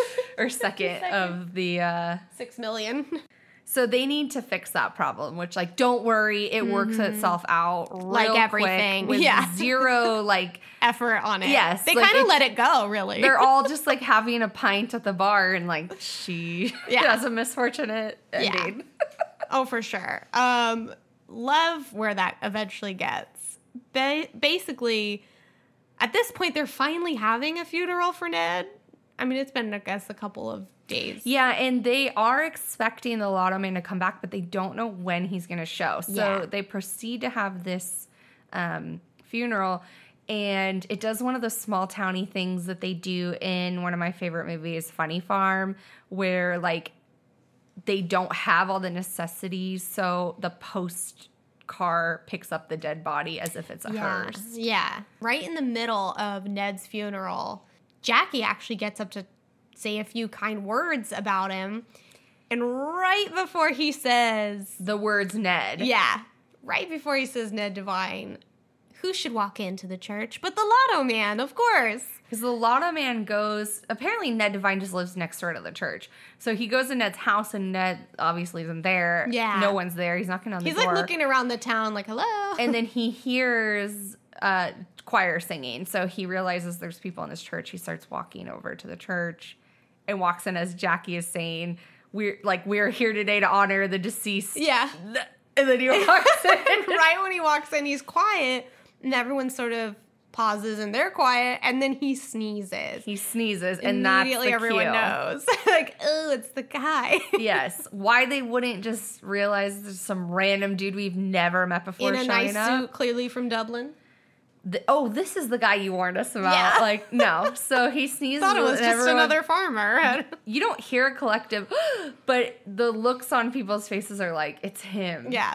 or second of the uh
Six million.
so they need to fix that problem, which, like, don't worry, it works itself out real
Like everything.
quick with
Yeah.
zero, like,
Effort on it.
Yes,
They
like,
kind of
it's-
let it go, really.
they're all just, like, having a pint at the bar, and, like, she
Yeah.
has a misfortunate ending.
Oh, for sure. Um, love where that eventually gets. Ba- basically, at this point, they're finally having a funeral for Ned. I mean, it's been, I guess, a couple of days.
Yeah, and they are expecting the Lotto Man to come back, but they don't know when he's going to show. So
Yeah.
they proceed to have this um, funeral, and it does one of the small towny things that they do in one of my favorite movies, Funny Farm, where, like, they don't have all the necessities, so the post car picks up the dead body as if it's a
Yeah.
hearse.
Yeah. Right in the middle of Ned's funeral, Jackie actually gets up to say a few kind words about him. And right before he says,
The words Ned.
yeah, right before he says Ned Devine, who should walk into the church but the Lotto Man, of course.
Because the Lotto Man goes, apparently Ned Devine just lives next door to the church. So he goes to Ned's house, and Ned obviously isn't there.
Yeah.
No one's there. He's knocking on the
He's
door.
like looking around the town like, hello.
And then he hears uh, choir singing. So he realizes there's people in this church. He starts walking over to the church and walks in as Jackie is saying, we're like, we're here today to honor the deceased.
Yeah.
And then he walks in.
Right when he walks in, he's quiet, and everyone sort of pauses and they're quiet, and then he sneezes.
He sneezes, and that's
Immediately
the
everyone
cue.
knows. Like, oh, it's the guy.
Yes. Why they wouldn't just realize there's some random dude we've never met before
In a
showing
nice
up.
suit, clearly from Dublin.
The, oh, this is the guy you warned us about.
Yeah.
Like, no. So he sneezes.
Thought it was
and
just
everyone-
another farmer.
You don't hear a collective, but the looks on people's faces are like, it's him.
Yeah.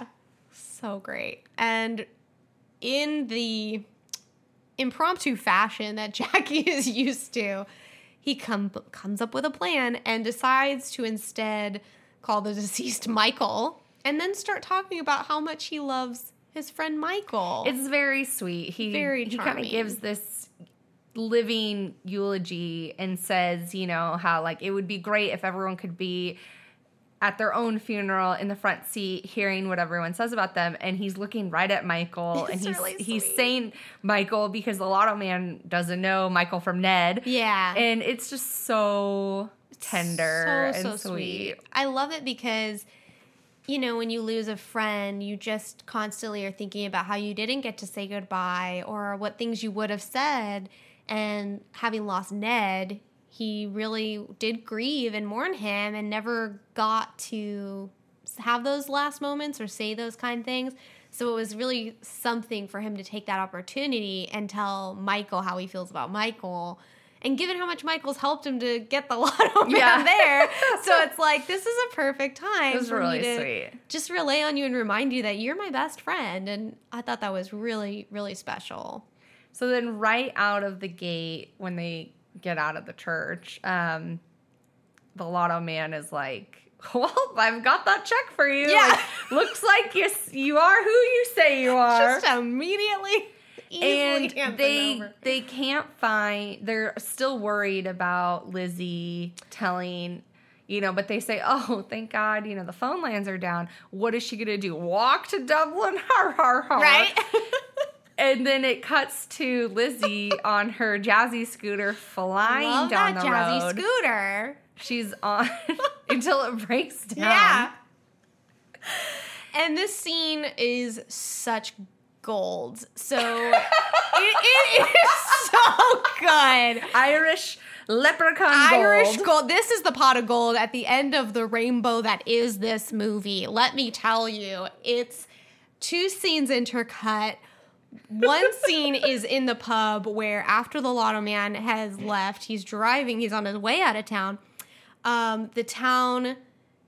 So great. And in the impromptu fashion that Jackie is used to, he come, comes up with a plan and decides to instead call the deceased Michael and then start talking about how much he loves his friend Michael.
It's very sweet. He,
Very
he kind
charming.
of gives this living eulogy and says, you know, how, like, it would be great if everyone could be at their own funeral in the front seat, hearing what everyone says about them, and he's looking right at Michael,
It's
and he's
really
he's
sweet.
saying Michael because the Lotto Man doesn't know Michael from Ned.
Yeah.
And it's just so tender
so,
and
so
sweet.
I love it because, you know, when you lose a friend, you just constantly are thinking about how you didn't get to say goodbye or what things you would have said. And having lost Ned, he really did grieve and mourn him and never got to have those last moments or say those kind of things. So it was really something for him to take that opportunity and tell Michael how he feels about Michael. And given how much Michael's helped him to get the Lotto Man
Yeah.
there, so it's like, this is a perfect time
It was
for
really
me to
sweet.
just rely on you and remind you that you're my best friend. And I thought that was really, really special.
So then right out of the gate, when they get out of the church, um, the Lotto Man is like, well, I've got that check for you.
Yeah.
Like, looks like you, you are who you say you are.
Just immediately, easily
And
hand them
they
over.
they can't find, they're still worried about Lizzie telling, you know, but they say, oh, thank God, you know, the phone lines are down. What is she going to do? Walk to Dublin? Har, har, har.
Right?
And then it cuts to Lizzie on her jazzy scooter flying
Love
down
that
the
jazzy
road.
scooter.
She's on until it breaks down.
Yeah. And this scene is such gold. So it, it is so good.
Irish leprechaun
Irish
gold.
gold. This is the pot of gold at the end of the rainbow that is this movie. Let me tell you, it's two scenes intercut. One scene is in the pub where after the Lotto Man has left, he's driving, he's on his way out of town. Um, the town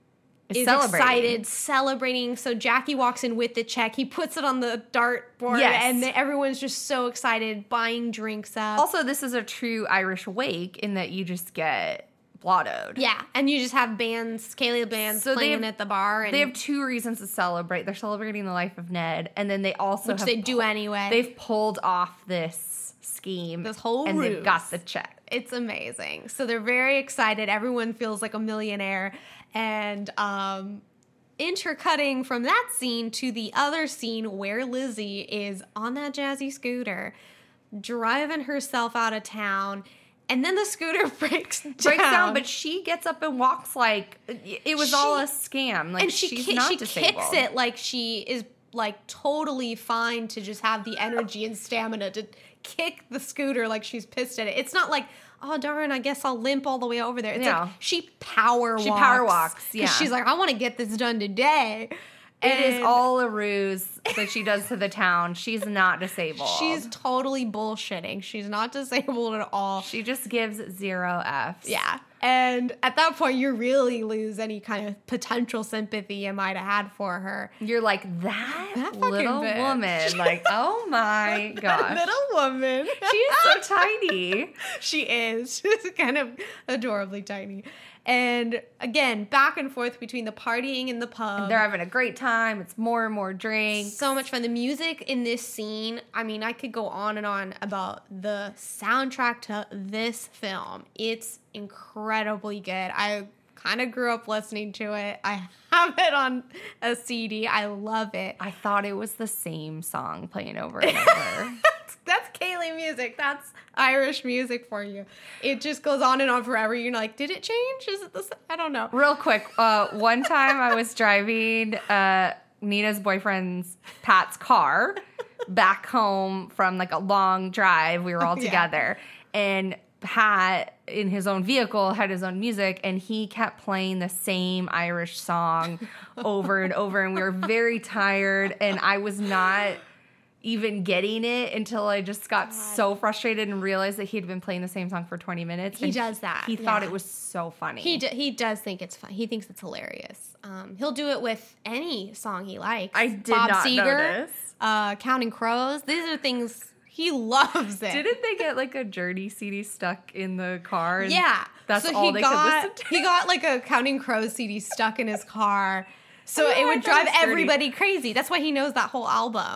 Is
is
celebrating.
excited, celebrating. So Jackie walks in with the check. He puts it on the dartboard,
Yes.
and everyone's just so excited, buying drinks up.
Also, this is a true Irish wake in that you just get blottoed.
Yeah, and you just have bands, Kaylee bands
So they
playing
have-
at the bar, and
They have two reasons to celebrate. They're celebrating the life of Ned, and then they also
which
have
they do anyway.
they've pulled off this scheme,
This whole
and they've
ruse.
got the check.
It's amazing. So they're very excited. Everyone feels like a millionaire, and um, intercutting from that scene to the other scene where Lizzie is on that jazzy scooter, driving herself out of town. And then the scooter breaks down.
Breaks down, but she gets up and walks like it was
She-
all a scam. Like
and she
she's
ki-
not
she
disabled.
kicks it like she is like totally fine to just have the energy and stamina to kick the scooter like she's pissed at it. It's not like, oh darn, I guess I'll limp all the way over there. It's
No.
like she power walks.
She power walks,
'cause
yeah.
she's like, I want to get this done today.
It is
And
all a ruse that she does to the town. She's not disabled.
She's totally bullshitting. She's not disabled at all.
she just gives zero Fs.
Yeah. And at that point, you really lose any kind of potential sympathy you might have had for her.
You're like, that,
That fucking
little
bitch.
woman. Like, oh my gosh.
Little woman.
She is so tiny.
She is. She's kind of adorably tiny. And again, back and forth between the partying and the pub.
They're having a great time. It's more and more drinks.
So much fun. The music in this scene, I mean, I could go on and on about the soundtrack to this film. It's incredibly good. I kind of grew up listening to it. I have it on a C D. I love it.
I thought it was the same song playing over and over.
That's Kaylee music. That's Irish music for you. It just goes on and on forever. You're like, did it change? Is it the same? I don't know.
Real quick, uh, one time I was driving uh, Nina's boyfriend's Pat's car back home from like a long drive. We were all
Yeah.
together, and Pat in his own vehicle had his own music, and he kept playing the same Irish song over and over, and we were very tired, and I was not even getting it until I just got so frustrated and realized that he'd been playing the same song for twenty minutes.
He
and
does that,
He thought
yeah.
it was so funny.
He d- he does think it's fun. He thinks it's hilarious. Um, he'll do it with any song he likes.
I did
Bob
not
Seger,
notice.
Uh, Counting Crows. These are things he loves. It.
Didn't they get like a Journey C D stuck in the car? And
Yeah,
that's
so
all
he
they
got,
could listen to.
He got like a Counting Crows C D stuck in his car, so
Oh,
it
I
would
thought it
drive
was Journey.
everybody crazy. That's why he knows that whole album.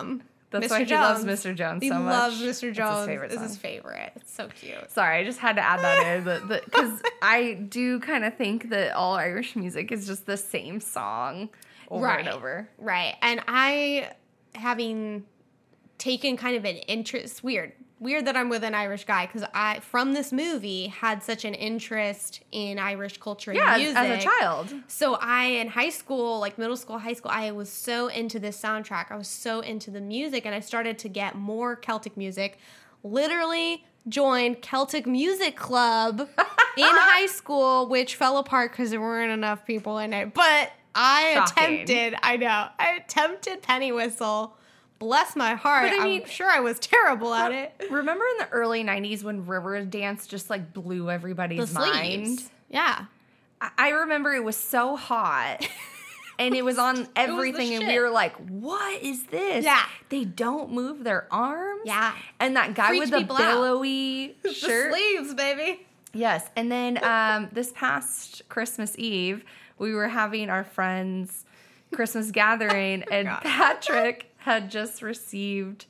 That's
Mister
why he
Jones.
loves Mister Jones
He
so much.
loves Mister
It's
Jones.
his favorite
It's
song.
his favorite. It's so cute.
Sorry, I just had to add that in, because I do kind of think that all Irish music is just the same song over
right.
and over.
Right. And I, having taken kind of an interest, weird, weird that I'm with an Irish guy, because I, from this movie, had such an interest in Irish culture and
Yeah,
music.
as a child.
So I, in high school, like middle school, high school, I was so into this soundtrack. I was so into the music, and I started to get more Celtic music. Literally joined Celtic Music Club in high school, which fell apart because there weren't enough people in it. But I
Shocking.
attempted, I know, I attempted Penny Whistle. Bless my heart.
But I mean-
I'm sure I was terrible at it.
Remember in the early nineties when Riverdance just like blew everybody's
The
mind?
sleeves. Yeah.
I-, I remember it was so hot. And it was on everything, and we
shit.
were like, what is this?
Yeah.
They don't move their arms?
Yeah.
And that guy
Freaked
with the
people out.
billowy shirt.
The sleeves, baby.
Yes. And then um, this past Christmas Eve, we were having our friends' Christmas gathering, and
forgot.
Patrick had just received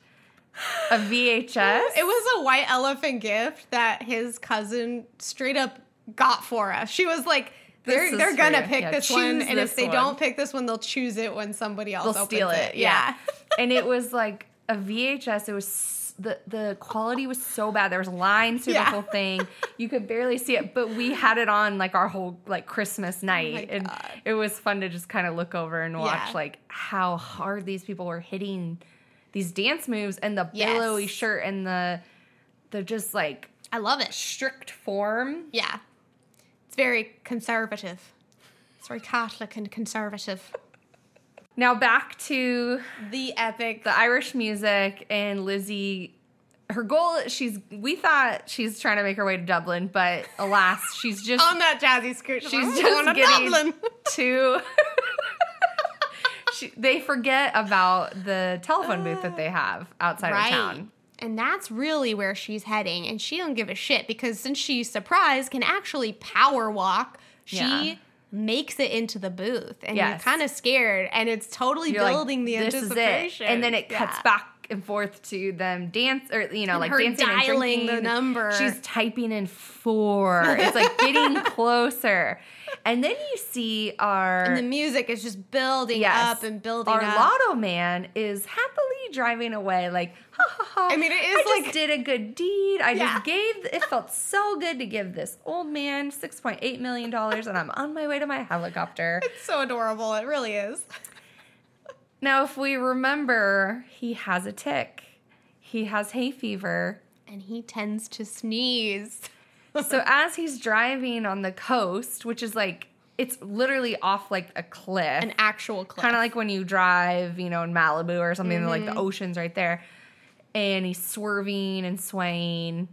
a V H S.
It was a white elephant gift that his cousin straight up got for us. She was like,
This
they're,
is
they're
for
gonna
you.
pick
Yeah,
this one,
choose
and
this
if they
one.
don't pick this one, they'll choose it when somebody else
They'll
opens
steal it.
it.
Yeah. And it was like a V H S. It was s- the the quality was so bad. There was lines through
Yeah.
the whole thing. You could barely see it, but we had it on like our whole like Christmas night, and
God.
it was fun to just kind of look over and watch
Yeah.
like how hard these people were hitting these dance moves, and the
Yes.
billowy shirt, and the the just like
I love it.
strict form.
Yeah. It's very conservative. It's very Catholic and conservative.
Now back to
The epic.
the Irish music, and Lizzie, her goal, she's, we thought she's trying to make her way to Dublin, but alas, she's just,
on that jazzy scooter.
she's
I'm
just
going to
getting
Dublin.
to, she, they forget about the telephone booth that they have outside of town.
And that's really where she's heading. And she don't give a shit because since she's surprised, can actually power walk, she
Yeah.
makes it into the booth. And
Yes.
you're kind of scared. And it's totally
You're like,
building the
this is it.
anticipation.
And then it cuts
Yeah.
back and forth to them dance, or, you know,
And
like
her
dancing and
dialing
drinking.
the number.
She's typing in four. It's like getting closer. And then you see our...
And the music is just building
Yes.
up and building
Our
up.
lotto man is happily driving away, like, ha ha ha.
I mean, it is
I just
like-
did a good deed. I
Yeah.
just gave, it felt so good to give this old man six point eight million dollars, and I'm on my way to my helicopter.
It's so adorable. It really is.
Now, if we remember, he has a tick, he has hay fever.
And he tends to sneeze.
So as he's driving on the coast, which is like, it's literally off like a cliff.
An actual clip.
Kind of like when you drive, you know, in Malibu or something,
Mm-hmm.
like the ocean's right there. And he's swerving and swaying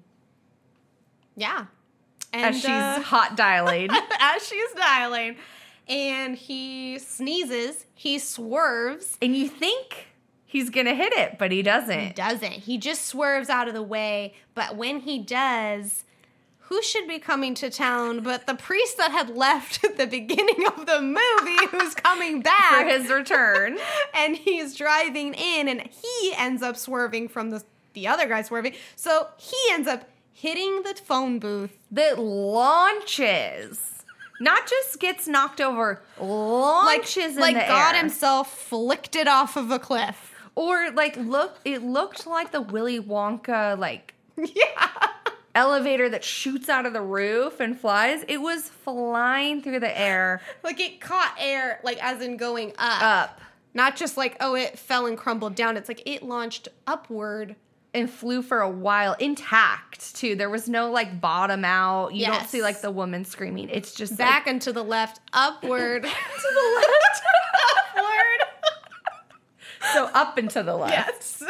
Yeah. And,
as she's
uh,
hot dialing.
as she's dialing. And he sneezes. He swerves.
And you think he's going to hit it, but he
He
doesn't.
doesn't. He just swerves out of the way. But when he does, who should be coming to town but the priest that had left at the beginning of the movie who's coming back
For his return.
and he's driving in and he ends up swerving from the the other guy swerving. So he ends up hitting the phone booth.
That launches. Not just gets knocked over, launches in
like
the
God
air.
himself flicked it off of a cliff.
Or like look, it looked like the Willy Wonka like
Yeah.
elevator that shoots out of the roof and flies. It was flying through the air
Like it caught air, like as in going up.
up
Not just like, oh, it fell and crumbled down. It's like it launched upward.
and flew for a while intact too. There was no like bottom out. You don't
Yes.
see like the woman screaming. It's just
Back and to the left, upward.
like, to the left.
upward.
So up and to the left.
Yes.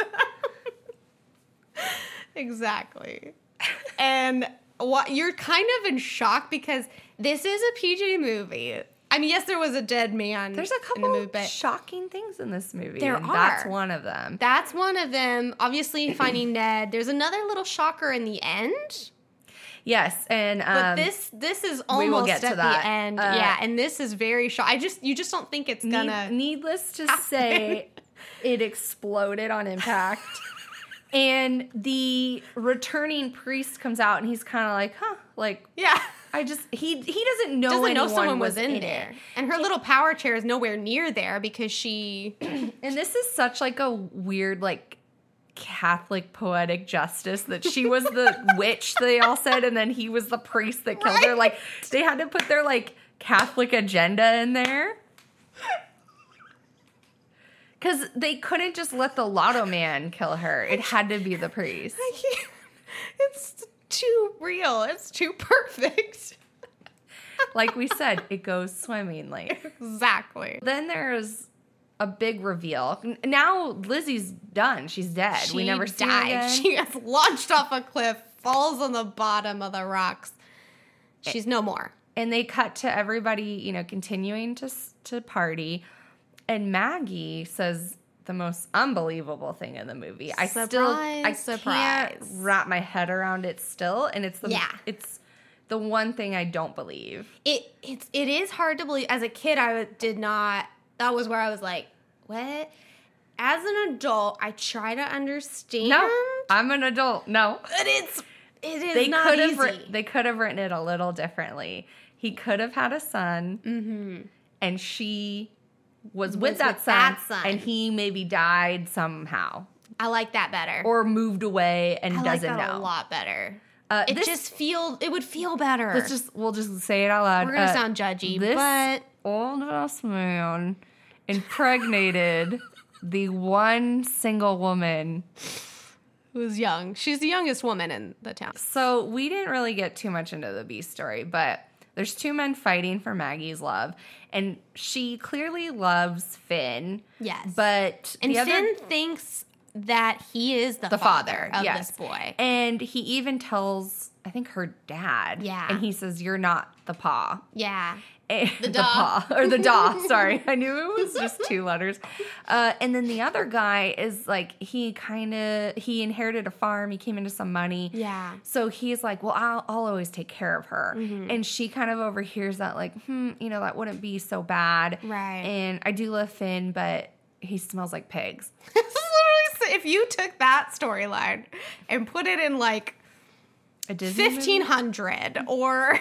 Exactly. And what you're kind of in shock because this is a P G movie. I mean, yes, there was a dead man.
There's a
in the
couple
movie, but
shocking things in this movie.
There
and That's
are.
one of them.
that's one of them. Obviously, finding Ned. There's another little shocker in the end.
Yes, and um,
But this this is
we will
almost
get to
at
that.
the end.
Uh,
yeah, and this is very shock. I just you just don't think it's
need-
gonna
needless to
happen.
say, it exploded on impact. And the returning priest comes out and he's kind of like, huh, like,
Yeah.
I just, he he doesn't know
Doesn't know
anyone
someone was,
was
in,
in
there.
it.
And her little power chair is nowhere near there because she...
And this is such like a weird, like, Catholic poetic justice that she was the witch, they all said, and then he was the priest that killed her.
Right.
Like, they had to put their, like, Catholic agenda in there. Because they couldn't just let the lotto man kill her. It had to be the priest.
I can't. It's too real. It's too perfect.
Like we said, it goes swimmingly.
Exactly.
Then there's a big reveal. N- Now Lizzie's done. She's dead.
She
we never see her
died.
again.
She gets launched off a cliff, falls on the bottom of the rocks. She's no more.
And they cut to everybody, you know, continuing to s- to party. And Maggie says the most unbelievable thing in the movie. I still I
Surprise,
can't
surprise.
wrap my head around it still, and it's the
Yeah.
it's the one thing I don't believe.
It it's it is hard to believe. As a kid, I did not. That was where I was like, what? As an adult, I try to understand.
No, I'm an adult. No,
but it's it is
they
not
could have
easy.
writ- they could have written it a little differently. He could have had a son,
mm-hmm.
and she was,
Was
with, that,
with
son,
that son.
and he maybe died somehow
I like that better.
or moved away and
I like
doesn't
that
know.
a lot better.
Uh,
It
this,
just feel it would feel better.
let's just we'll just say it out loud.
We're gonna
Uh,
sound judgy,
This
but
old ass man impregnated the one single woman.
who's young? She's the youngest woman in the town.
So we didn't really get too much into the B story, but there's two men fighting for Maggie's love, and she clearly loves Finn.
Yes,
But
and
the other,
Finn thinks that he is the,
the
father,
father,
of
yes.
this boy.
And he even tells, I think, her dad.
Yeah.
And he says, "You're not the pa."
Yeah,
The, the
da.
paw or the da. Sorry, I knew it was just two letters. Uh, and then the other guy is like he kind of he inherited a farm. He came into some money.
yeah.
So he's like, well, I'll, I'll always take care of her.
Mm-hmm.
And she kind of overhears that, like, hmm, you know, that wouldn't be so bad.
Right.
And I do love Finn, but he smells like pigs.
This is literally if you took that storyline and put it in like
A Disney movie?
fifteen hundred or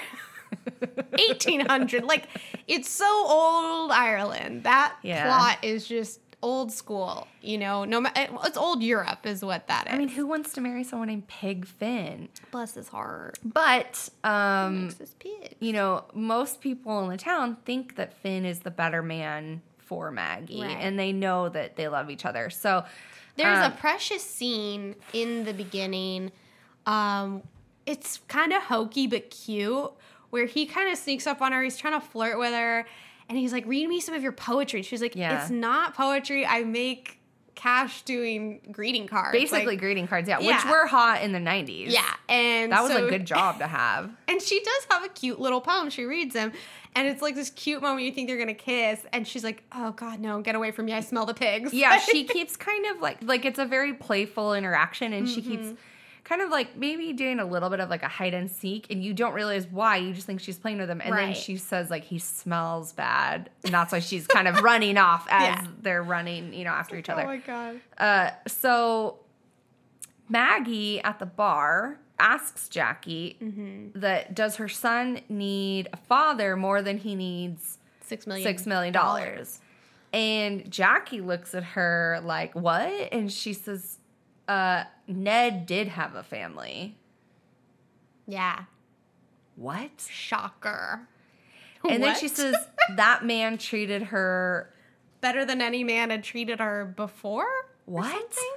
eighteen hundred, like it's so old Ireland. That
Yeah.
plot is just old school, you know. No, ma- it's old Europe is what that is.
I mean, who wants to marry someone named Pig Finn?
bless his heart.
But, um,
Makes his pig.
you know, most people in the town think that Finn is the better man for Maggie,
Right.
and they know that they love each other. So
There's
um,
a precious scene in the beginning. Um, it's kind of hokey but cute, where he kind of sneaks up on her. He's trying to flirt with her, and he's like, "Read me some of your poetry." She's like,
Yeah.
"It's not poetry. I make cash doing greeting cards."
basically
Like,
greeting cards, yeah, which
Yeah.
were hot in the nineties.
yeah, and
That was
so-
a good job to have.
And she does have a cute little poem. She reads him, and it's like this cute moment. You think they're gonna kiss, and she's like, "Oh God, no! Get away from me! I smell the pigs."
Yeah, she keeps kind of like like it's a very playful interaction, and she
Mm-hmm.
keeps kind of like maybe doing a little bit of like a hide and seek, and you don't realize why. You just think she's playing with him, and then
Right.
she says like he smells bad, and that's why she's kind of running off as
Yeah.
they're running, you know, after each
Oh
other.
my God.
Uh, so Maggie at the bar asks Jackie
Mm-hmm.
that does her son need a father more than he needs
Six million.
six million dollars. And Jackie looks at her like, what? And she says, uh, Ned did have a family.
Yeah.
What?
Shocker.
And then
What?
she says, that man treated her.
Better than any man had treated her before? or
What?
something?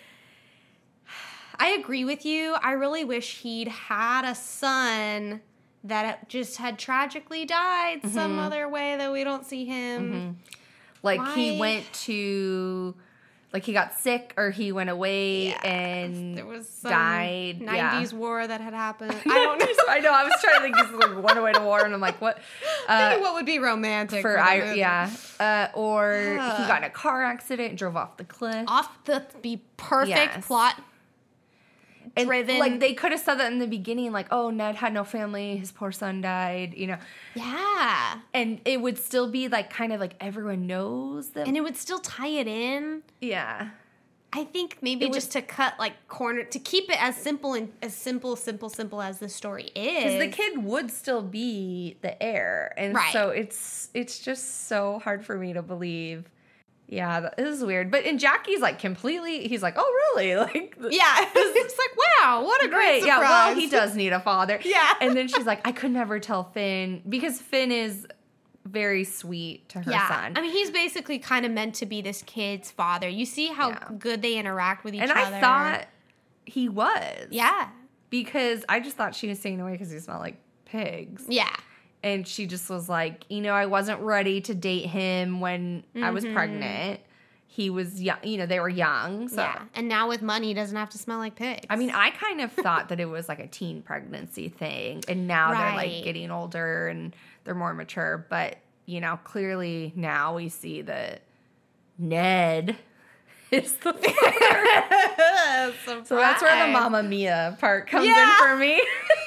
I agree with you. I really wish he'd had a son that just had tragically died some
Mm-hmm.
other way that we don't see him.
Like he
Why?
went to, like he got sick or he went away
Yeah,
and
There was some
died.
nineties
Yeah.
war that had happened. I don't know.
I know. I was trying to think. He's like went away to war, and I'm like, what? Uh,
Maybe what would be romantic
for
the
I,
movie.
yeah, uh, or he
Ugh.
got in a car accident and drove off the cliff.
Off the be perfect
Yes.
plot.
And,
driven.
like, they could have said that in the beginning, like, oh, Ned had no family, his poor son died, you know.
Yeah.
And it would still be, like, kind of like everyone knows them.
And it would still tie it in.
Yeah.
I think maybe
It
just
was-
to cut, like, corner, to keep it as simple and as simple, simple, simple as the story is.
Because the kid would still be the heir. And
Right.
so it's it's just so hard for me to believe. Yeah, that is weird. But in Jackie's, like, completely, he's like, oh, really? Like,
Yeah. It's like, wow, what a great surprise.
Yeah, well, he does need a father.
Yeah.
And then she's like, I could never tell Finn, because Finn is very sweet to her
yeah.
son.
I mean, he's basically kind of meant to be this kid's father. You see how
Yeah.
good they interact with each
and
other.
I thought he was.
Yeah.
Because I just thought she was staying away because he smelled like pigs.
Yeah.
And she just was like, you know, I wasn't ready to date him when I was
Mhm.
pregnant. He was young, you know, they were young. So,
Yeah. And now with money, he doesn't have to smell like pigs.
I mean, I kind of thought that it was like a teen pregnancy thing. And now they're
Right.
like getting older and they're more mature. But, you know, clearly now we see that Ned is the father. So that's where the Mamma Mia part comes
Yeah.
in for me.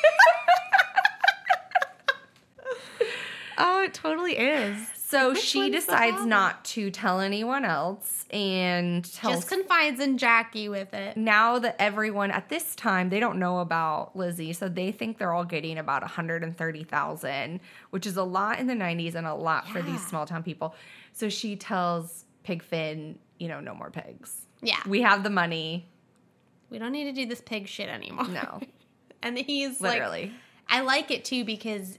Oh, it totally is.
So
Which
she
one's the
decides
father?
not to tell anyone else and tells
Just confides in Jackie with it.
now that everyone at this time, they don't know about Lizzie, so they think they're all getting about one hundred thirty thousand, which is a lot in the nineties and a lot for these
Yeah.
small town people. So she tells Pig Finn, you know, no more pigs.
Yeah.
We have the money.
We don't need to do this pig shit anymore.
No.
And he's like,
Literally.
I like it too because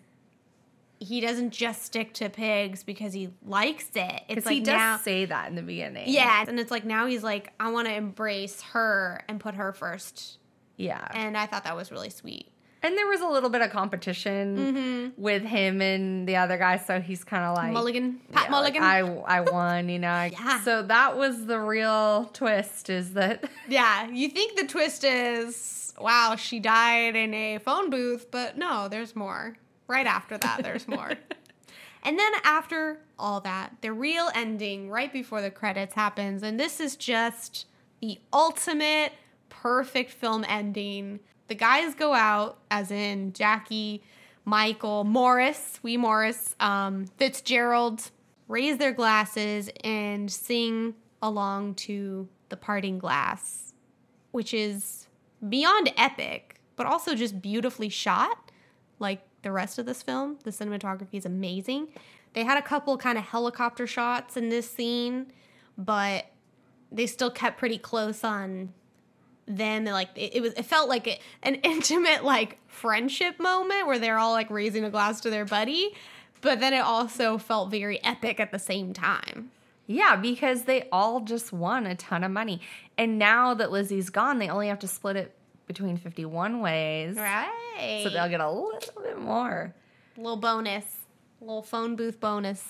he doesn't just stick to pigs because he likes it. It's
Because
like
he does
now,
say that in the beginning.
yeah, and it's like now he's like, I want to embrace her and put her first.
Yeah.
And I thought that was really sweet.
And there was a little bit of competition
Mm-hmm.
with him and the other guy, so he's kind of like
Mulligan, Pat
yeah,
Mulligan.
Like, I I won, you know.
Yeah.
So that was the real twist, is that
Yeah, you think the twist is, wow, she died in a phone booth, but no, there's more. Right after that, there's more. And then after all that, the real ending right before the credits happens, and this is just the ultimate perfect film ending. The guys go out, as in Jackie, Michael, Morris, Wee Morris, um, Fitzgerald, raise their glasses and sing along to The Parting Glass, which is beyond epic, but also just beautifully shot. Like the rest of this film, the cinematography is amazing. They had a couple kind of helicopter shots in this scene, but they still kept pretty close on them. Like it, it was, it felt like a, an intimate like friendship moment where they're all like raising a glass to their buddy, but then it also felt very epic at the same time.
yeah, because they all just won a ton of money, and now that Lizzie's gone, they only have to split it between fifty-one ways,
Right.
so they'll get a little bit more.
Little bonus. Little phone booth bonus.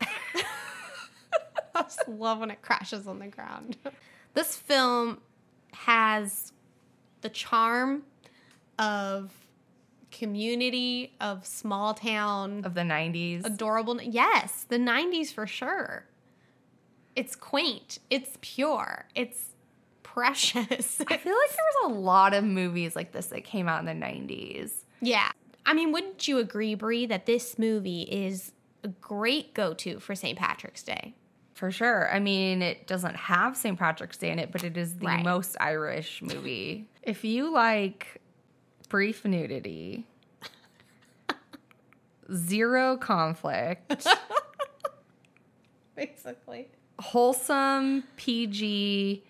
I just love when it crashes on the ground. This film has the charm of community, of small town,
Of the nineties.
adorable. Yes, the nineties for sure. It's quaint. It's pure. It's precious.
I feel like there was a lot of movies like this that came out in the nineties.
Yeah. I mean, wouldn't you agree, Brie, that this movie is a great go-to for Saint Patrick's Day?
For sure. I mean, it doesn't have Saint Patrick's Day in it, but it is the
Right.
most Irish movie. If you like brief nudity, zero conflict,
Basically.
wholesome P G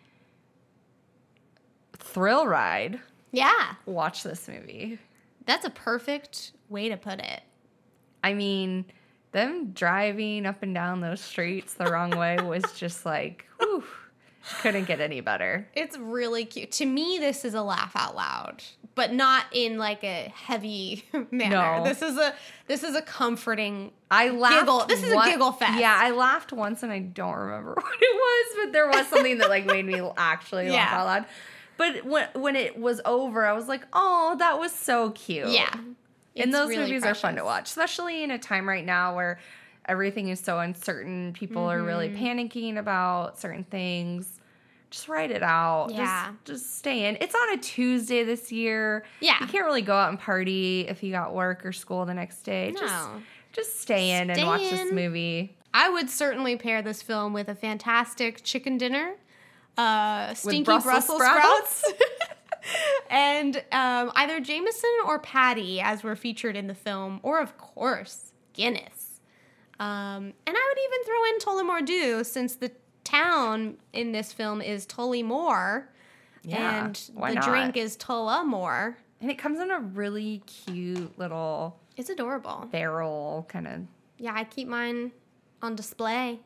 thrill ride,
Yeah.
watch this movie.
That's a perfect way to put it.
I mean, them driving up and down those streets the wrong way was just like, whew, couldn't get any better.
It's really cute. To me, this is a laugh out loud, but not in like a heavy manner.
No.
This is a this is a comforting.
I laughed.
Giggle. This is a
one-
giggle fest.
Yeah, I laughed once and I don't remember what it was, but there was something that like made me actually laugh
Yeah.
out loud. But when when it was over, I was like, oh, that was so cute.
Yeah.
And
It's
those
really
movies are fun to
precious.
watch, especially in a time right now where everything is so uncertain. People are really
Mm-hmm.
panicking about certain things. just write it out.
Yeah.
Just, just stay in. It's on a Tuesday this year.
Yeah.
You can't really go out and party if you got work or school the next day.
No.
Just, just stay in
Stay
and watch
in.
this movie.
I would certainly pair this film with a fantastic chicken dinner, uh, stinky
Brussels
Brussels,
sprouts?
sprouts, and um, either Jameson or Patty, as were featured in the film, or of course Guinness. Um, and I would even throw in Tullamore Dew, since the town in this film is Tullymore,
Yeah,
and
why
the
not?
drink is Tullamore.
And it comes in a really cute little
It's adorable.
barrel kind of.
Yeah, I keep mine on display.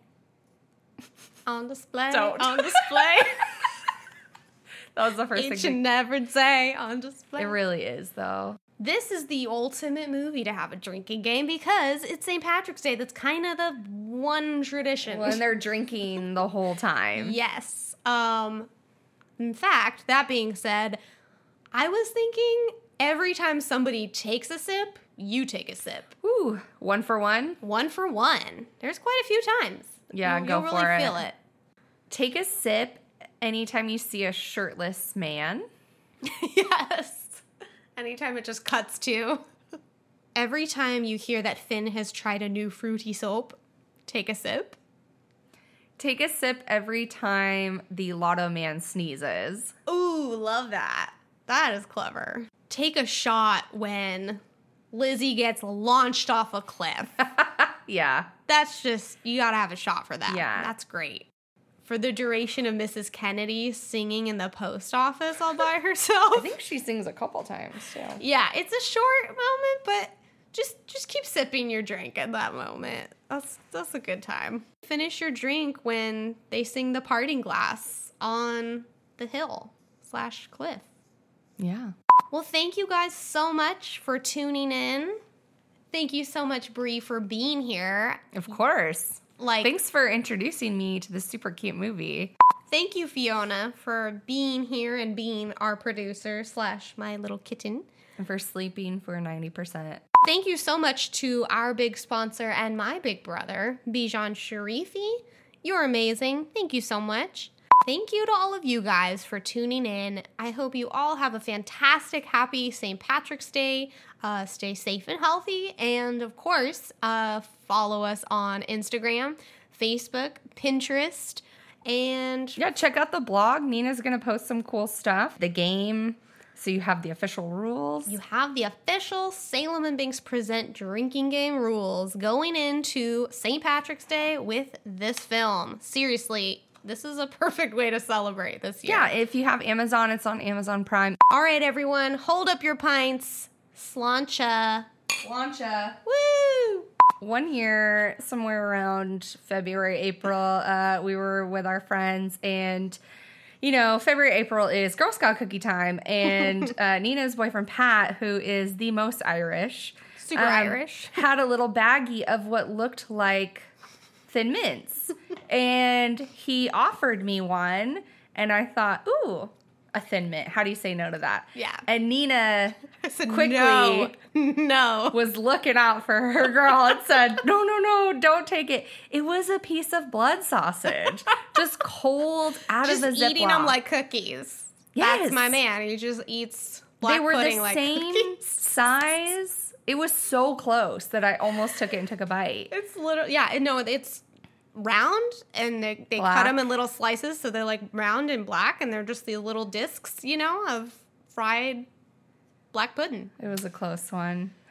On display.
Don't.
On display.
That was the first
Each
thing.
and every day on display.
It really is, though.
This is the ultimate movie to have a drinking game because it's Saint Patrick's Day. That's kind of the one tradition.
When they're drinking the whole time.
Yes. Um, in fact, that being said, I was thinking every time somebody takes a sip, you take a sip.
Ooh, one for one.
One for one. There's quite a few times.
Yeah,
you'll,
go
you'll
for
really
it.
feel it.
Take a sip anytime you see a shirtless man.
Yes. Anytime it just cuts to. Every time you hear that Finn has tried a new fruity soap, take a sip.
Take a sip every time the lotto man sneezes.
Ooh, love that. That is clever. Take a shot when Lizzie gets launched off a cliff.
Yeah.
That's just, you gotta have a shot for that.
Yeah.
That's great. For the duration of Missus Kennedy singing in the post office all by herself.
I think she sings a couple times, too.
Yeah, it's a short moment, but just just keep sipping your drink at that moment. That's that's a good time. Finish your drink when they sing the parting glass on the hill slash cliff.
Yeah.
Well, thank you guys so much for tuning in. Thank you so much, Brie, for being here.
Of course.
Like,
Thanks for introducing me to this super cute movie.
thank you, Fiona, for being here and being our producer slash my little kitten.
And for sleeping for ninety percent.
Thank you so much to our big sponsor and my big brother, Bijan Sharifi. You're amazing. Thank you so much. Thank you to all of you guys for tuning in. I hope you all have a fantastic, happy Saint Patrick's Day. Uh, stay safe and healthy. And of course, uh, follow us on Instagram, Facebook, Pinterest, and
Yeah, check out the blog. Nina's going to post some cool stuff. The game, so you have the official rules.
you have the official Salem and Binks Present drinking game rules going into Saint Patrick's Day with this film. Seriously, this is a perfect way to celebrate this year.
Yeah, if you have Amazon, it's on Amazon Prime.
All right, everyone, hold up your pints. Slancha.
Slancha.
Woo!
One year, somewhere around February, April, uh, we were with our friends, and you know, February, April is Girl Scout cookie time, and uh, Nina's boyfriend Pat, who is the most Irish,
Super
um,
Irish.
had a little baggie of what looked like Thin Mints, and he offered me one, and I thought, ooh, a Thin Mint. How do you say no to that?
Yeah.
And Nina
I said,
quickly
no. No.
was looking out for her girl and said, no, no, no, don't take it. It was a piece of blood sausage, just cold out
Just
of a Ziploc.
eating them like cookies.
Yes.
That's my man. He just eats black
They were
pudding
the
like
same
cookies.
size. It was so close that I almost took it and took a bite.
It's little, yeah, no, it's round, and they, they cut
Black.
them in little slices, so they're like round and black, and they're just the little discs, you know, of fried black pudding.
It was a close one.